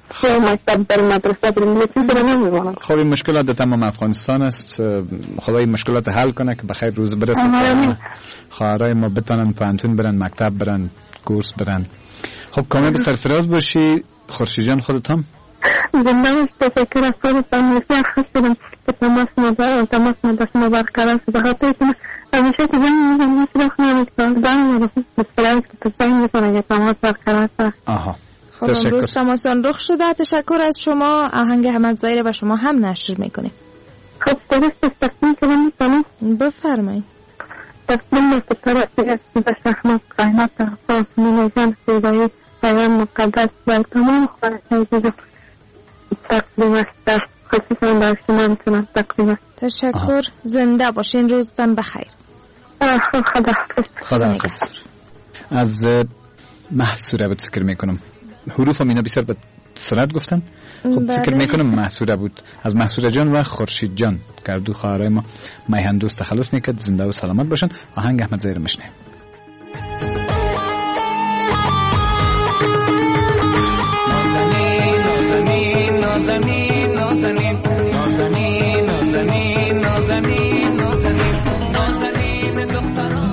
خب این مشکلات در تمام افغانستان است. خدا این مشکلات حل کنه که بخیر روز برسه خواهرای ما بتانن پانتون برن، مکتب برن، کورس برن. خب کامل به سرفراز باشی خورشید جان. خودت هم زندان تشکر از خودتان. بسیار خوش شدم که تماس ما برقرار شد. بخاطر که همیشه که زنگ میزنم سراخ نمیکنم دارم مستقل که زنگ میکنم که تماس برقرار شد. خب امروز تماسان رخ شده. تشکر از شما. آهنگ حمد ظاهر به شما هم نشر میکنیم. خب درست تقدیم کنم میکنم. بفرمایید. تقدیم مستطر از بش احمد قیمت فاطمه جان سیدایی پیام مقدس و تمام خواهرهای دیگر تقدیم است. خصوصا در شما میتونم تقدیم است. تشکر. زنده باشین. روزتان بخیر. خدا حافظ. از محصوره بود فکر میکنم. حروف هم اینا بسیار به سرعت گفتن. خب فکر میکنم محصوره بود. از محصوره جان و خورشید جان گردو خواهرای ما میهن دوست خلاص میکرد. زنده و سلامت باشن. آهنگ احمد ظاهر مشنه. نازنین نازنین نازنین نازنین نازنین نازنین نازنین نازنین دختران.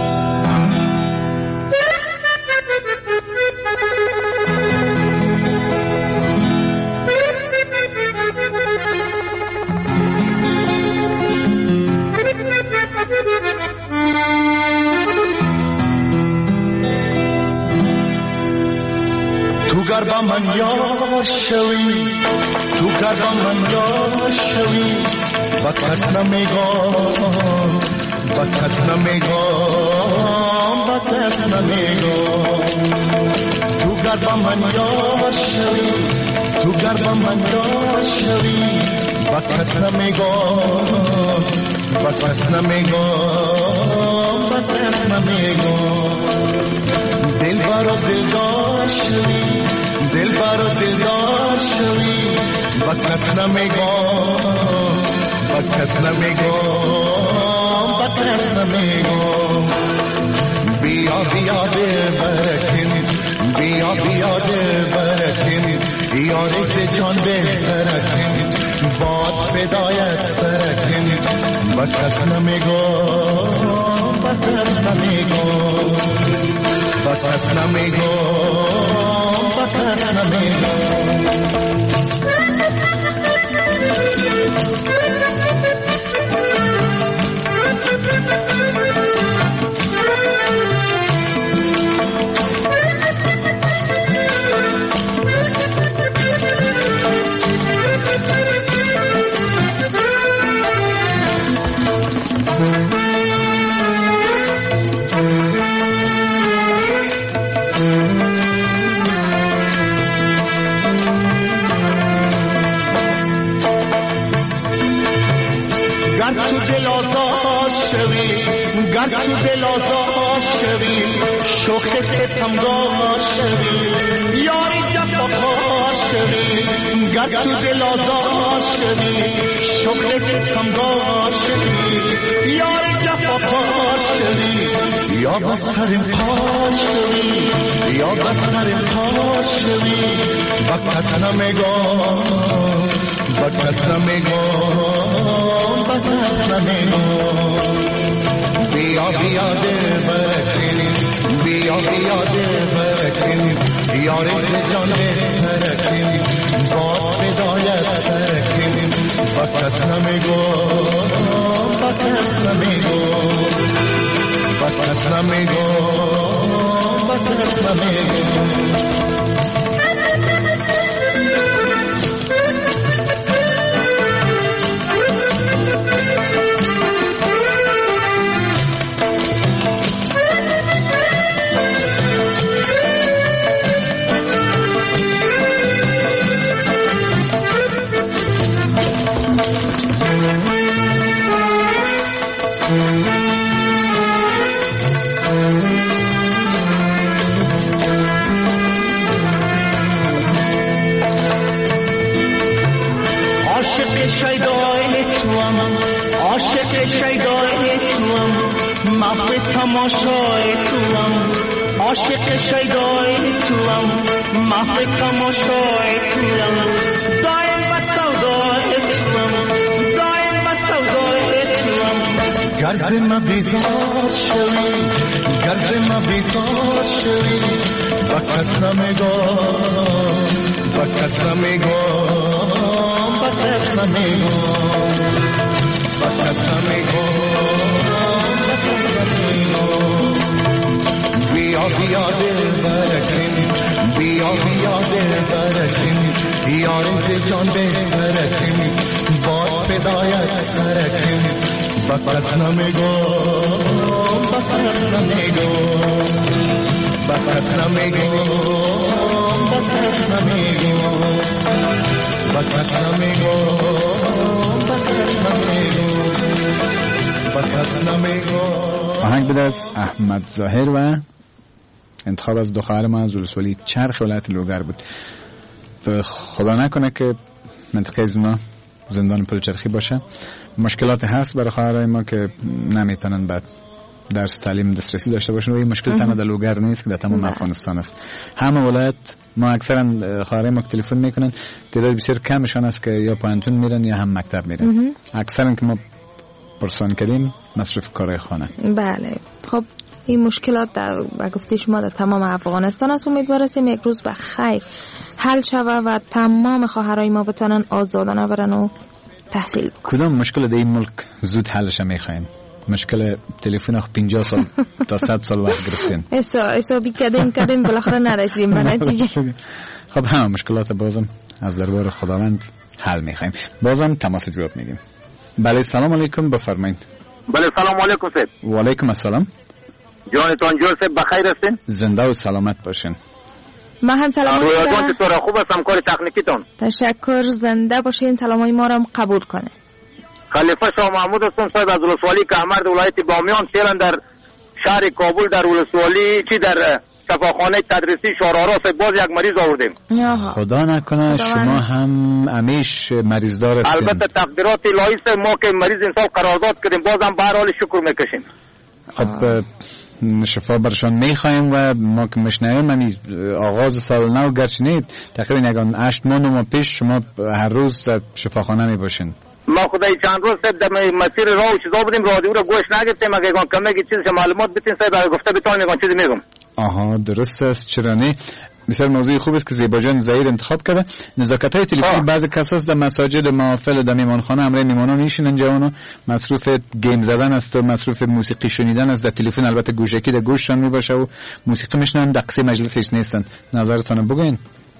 تو گربا من یار شوی، تو گربا من یار شوی، با کس نمیگم، با کس نمیگم، با کس نمیگم. تو گربا من یار شوی، تو گربا من یار شوی، با کس نمیگم، با کس نمیگم، با کس نمیگم. دل بارو دلدار شوی، دل بارو دلدار شوی، با کس نمیگم، با کس نمیگم، با کس نمیگم. بیا بیا دل برکن، بیا بیا دل برکن، یاری سے جان بهترکن، باد فدایت سرکن، با کس نمیگم، با کس نمیگم، با کس نمیگم، با کس نمیگم. گر تو دل آزاد شوی، شوخ ستمگار شوی، یاری جفاکار شوی. گر تو دل آزاد شوی، شوخ ستمگار شوی، یاری جفاکار شوی. یا بسرم پاش شوی، یا بسرم پاش شوی، با کس نمیگم، با کس نمیگم، با کس نمیگم. بیا بیا دل برکن، بیا بیا دل برکن، یاری سے جان بهترکن، باد فدایت سرکن، با کس نمیگم، با کس نمیگم، با کس نمیگم، با کس نمیگم. محو تماشای توام عاشق شیدای توام محو تماشای توام دایم به سودای توام دایم به سودای توام گرز ما بیزار شوی گرز ما بیزار شوی با کس نمیگم با کس نمیگم با کس نمیگم با کس نمیگم بیا بیا دل برکن بیا بیا دل برکن یارت جان برکن باز فدایت سرکن با کس نمیگم با کس نمیگم با کس نمیگم با کس نمیگم با کس نمیگم با کس نمیگم با کس نمیگم. آهنگ بده از احمد ظاهر و انتخاب از دو خواهر ما از ولسوالی چرخ ولایت لوگر بود. خدا نکنه که منطقه از ما زندان پلچرخی باشه. مشکلات هست برای خواهرای ما که نمیتونن بعد درس تعلیم دسترسی داشته باشن و این مشکل تنها در لوگر نیست که در تمام افغانستان است. همه ولایت ما اکثرا خواهرای ما تلفن میکنن، تعداد بسیار کمشان است که یا پانتون میرن یا هم مکتب میرن. اکثرا که ما پرسان کردیم مصرف کارهای خانه. بله خب این مشکلات در گفته شما در تمام افغانستان است. امیدوار هستیم یک روز به خیر حل شود و تمام خواهرای ما بتونن آزادانه برن و تحصیل بکنن. کدام مشکل در این ملک زود حلش میخواین؟ مشکل تلفن 50 سال تا 100 سال وقت گرفتین. حسابی کردیم بالاخره نرسیدیم به نتیجه. خب همه مشکلات بازم از دربار خداوند حل میخوایم. بازم تماس جواب میگیم. بله سلام علیکم بفرمایید. بله سلام علیکم صاحب. و علیکم السلام. جانتان جور صاحب بخیر هستین؟ زنده و سلامت باشین. ما هم سلامت هستم. رویاتون چطوره؟ خوب است؟ همکار تکنیکیتون؟ تشکر، زنده باشین. سلامای ما رو قبول کنه. خلیفه شاه محمود هستم صاحب از ولسوالی کهمرد ولایت بامیان. فعلا در شهر کابل در ولسوالی چی در شفاخانه تدریسی شارارا صاحب باز یک مریض آوردیم. خدا نکنه شما هم همیش مریض دار هستین. البته تقدیرات الهی است، ما که مریض انسان قرارداد کردیم بازم به هر حال شکر میکشیم. خب شفا برشان میخوایم و ما که مشنویم همین آغاز سال نو گرچه نید تقریبا یکان 8 ماه پیش شما هر روز در شفاخانه میباشین. ما خدای چند روز صاحب در مسیر راه چیزا بودیم رادیو رو گوش نگرفتیم. اگه کمی چیزی معلومات بتین صاحب گفته بتونم میگم چیزی میگم. آها درست است. چرا نه؟ بسیار موضوع خوب است که زیبا جان ظهیر انتخاب کرده. نزاکت‌های تلفنی بعضی کساس در مساجد محافل و در میمانخانه همراه میمانان میشینن جوانو مصروف گیم زدن است و مصروف موسیقی شنیدن است. در تلفن البته گوشکی در گوششان میباشه و موسیقی میشنن. دقیقه مجلسش نیستن. نظرتون بگوین.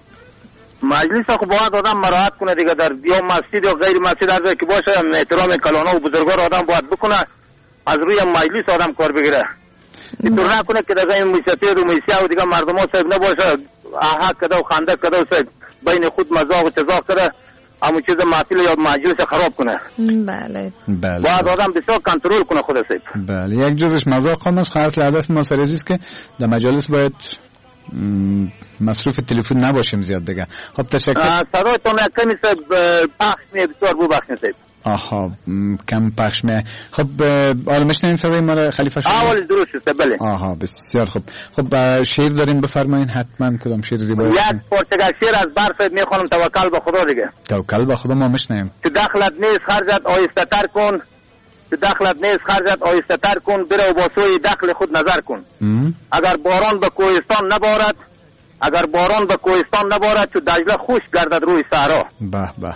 مجلس خو باید آدم مراعات کنه دیگه. در یا مسجد یا غیر مسجد هر جایی که باشه احترام کلانه و بزرگوار آدم باید بکنه. از روی مجلس آدم کار بگیره. اینطور نکنه که دیگه این موسیقی و موسیقی و دیگه مردم ها صاحب نباشه آها کده و خنده کده و صاحب بین خود مزاق و تزاق کده همون چیز محفل یا مجلس خراب کنه. بله باید آدم بسیار کنترل کنه خود صاحب. بله یک جزش مزاق هم است. خاص هدف ما سر است که در مجالس باید مصروف تلفن نباشیم زیاد دیگه. خب تشکر. صدایتون کمی صاحب پخش می بسیار ببخشید صاحب. آها کم پخش می. خب حالا میشنین صدای ما خلیفه شما؟ اول درست است بله. آها بسیار خوب. خب شعر دارین بفرمایین حتما. کدام شعر زیبا؟ یک پرتگال شعر از بر صاحب میخوانم توکل به خدا دیگه. توکل به خدا ما میشنیم. تو دخلت نیست خرجت آهسته تر کن. تو دخلت نیست خرجت آهسته تر کن. برو با سوی دخل خود نظر کن. اگر باران به کوهستان نبارد اگر باران به کوهستان نبارد تو دجله خوش گردد روی صحرا. به به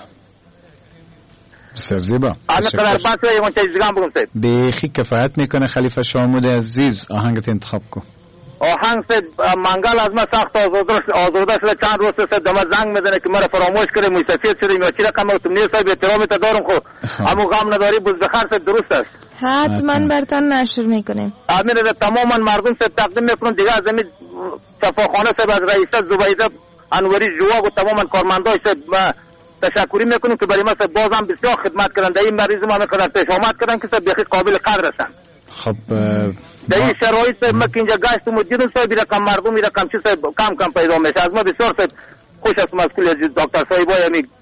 بسیار زیبا. اگر بس یه چیز دیگه هم بگم صاحب. بیخی کفایت میکنه. خلیفه شامود عزیز آهنگت انتخاب کن. آهنگ صاحب منگل از من سخت آزرده شده. چند روز صاحب دم زنگ میزنه که مرا فراموش کرده مسافر شدیم یا چی رقم تو نیست صاحب احترامت دارم خو اما غم نداری بز بخیر صاحب درست است. حتما برتان نشر میکنیم. امیر تماما مردم صاحب تقدیم میکنم دیگه از زمین شفاخانه صاحب از رئیس زبیده انوری جواب و تماما کارمندای صاحب تشکری میکنیم که برای ما صاحب بازم بسیار خدمت کردن. در این مریض ما میقدر پیش آمد کردن که صاحب بخی قابل قدر هستن. خب در این شرایط صاحب ما که اینجا گشت و دیدم صاحب رقم مردم رقم چی صاحب کم پیدا میشه. از ما بسیار صاحب خوش است مسئول دکتر صاحبای همین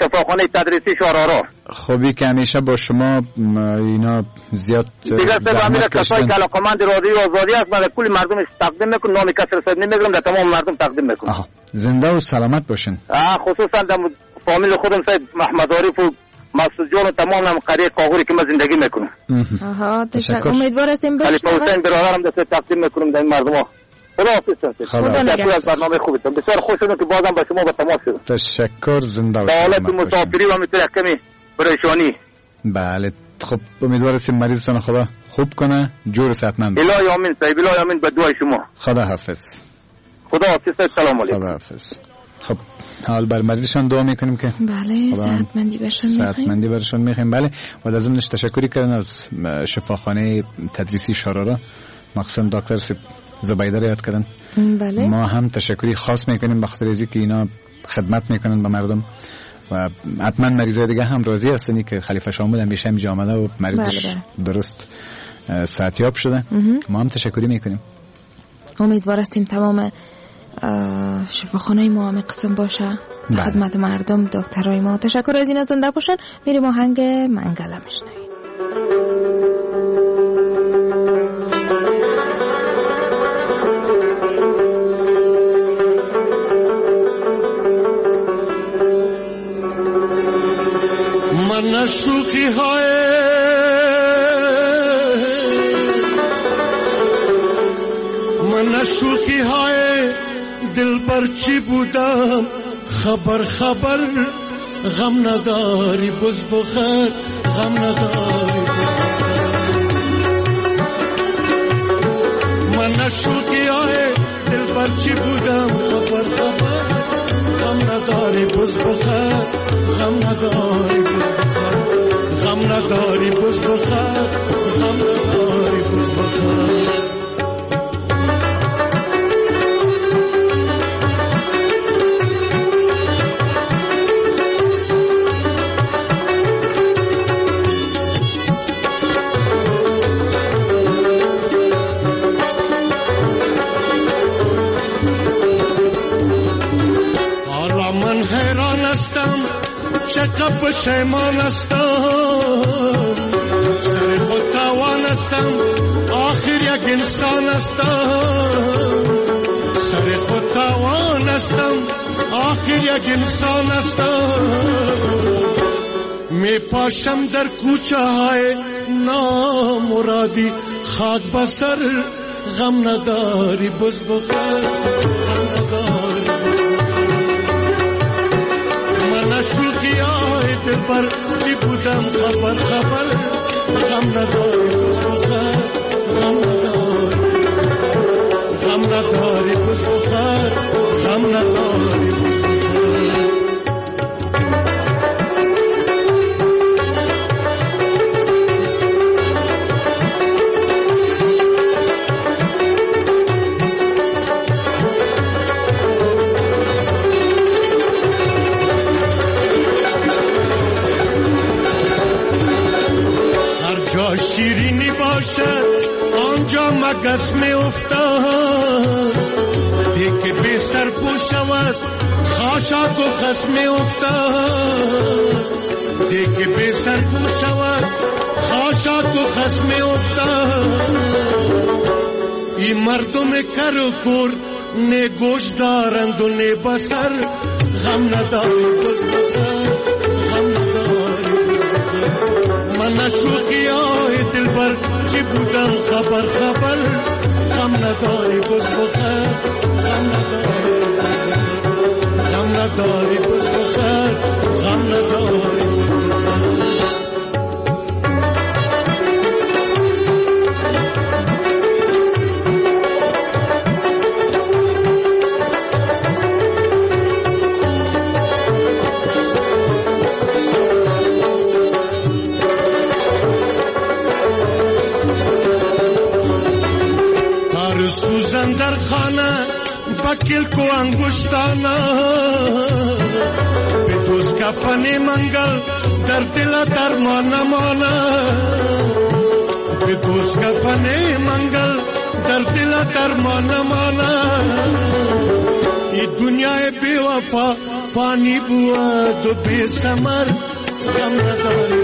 شفاخانه تدریسی شارارا. خوبی که همیشه با شما اینا زیاد دیگر سه امیر کسایی که علاقمند رادیو آزادی است من کل مردم تقدیم میکنم، نام کسی رسد نمیگم، در تمام مردم تقدیم میکنم. زنده و سلامت باشین. خصوصا در فامیل خودم سید محمد عارف و مسعود جان و تمام هم قریه کاغوری که من زندگی میکنم. تشکر. امیدوار هستیم خلیفه حسین برادرم دست تقدیم میکنم در مردم ها. خدا حافظ. خدا از برنامه خوبتون. بسیار خوش شدم که بازم با شما به تماس شدم. تشکر. زنده و سلامت. حالت مسافری و میتونه کمی پریشانی. بله خب امیدوار هستیم مریضتان خدا خوب کنه، جور صحتمند. الهی آمین صاحب، الهی آمین به دعای شما. خدا حافظ. خدا حافظ. سلام علیکم. خدا حافظ. خب حال بر مریضشان دعا میکنیم که بله صحتمندی برشون میخوایم. صحتمندی برشون میخوایم. بله و از ضمنش تشکری کردن از شفاخانه تدریسی شارارا، مخصوصا دکتر زبیده یاد کردن. بله ما هم تشکری خاص میکنیم به خاطر اینکه اینا خدمت میکنن به مردم و حتما مریضای دیگه هم راضی هستن که خلیفه شامل همیشه همینجا آمده و مریضش درست صحتیاب شده. ما هم تشکری میکنیم. امیدوار هستیم تمام شفاخانه ما هم قسم باشه خدمت مردم. دکترای ما تشکر از اینا زنده باشن. میریم آهنگ منگله میشنویم. من شوخی های دل بر چی بودم خبر غم نداری بز بخیر غم نداری من شوخی های دل بر چی بودم خبر غم نداری بز بخیر غم نداری غم نداری بز بخیر غم نداری بز بخیر. چقدر پشیمان هستم سر خود توان هستم آخر یک انسان هستم سر خود توان هستم آخر یک انسان هستم می پاشم در کوچه های نامرادی خاک بسر غم نداری بز بخیر غم نداری شوخی های دل بر چی بودم خبر غم نداری بز بخیر غم نداری غم نداری بز بخیر غم نداری شیرینی باشد آنجا مگس می افتاد دیگه بی سر پو شود خاشاک و خس می افتاد دیگه بی سر پو شود خاشاک و خس می افتاد این مردم کر و کور نه گوش دارند و نه بسر غم نداری بز بخیر غم نداری من شوخی های دل بر چی بودم خبر غم نداری بز بخیر غم نداری بز بخیر غم نداری سوزن در خانه بکل کو انگشتانا به دوست کفن منگل در دل درمان مانا به دوست کفن منگل در دل درمان مانا ای دنیای بی وفا پانی بود و بی ثمر غم نداری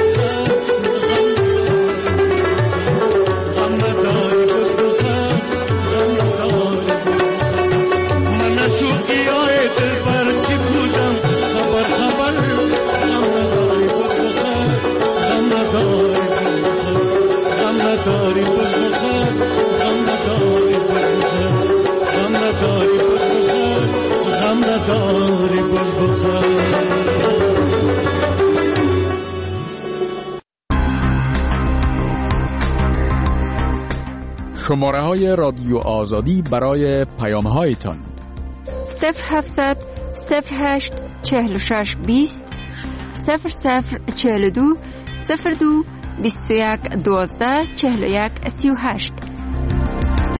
غم نداری غم نداری من شوقیای دلبر چی بودم خبر غم نداری غم نداری غم نداری غم نداری غم نداری غم نداری شماره های رادیو آزادی برای پیام هایتان 0700 08 46 20 0042 02 21 12 41 38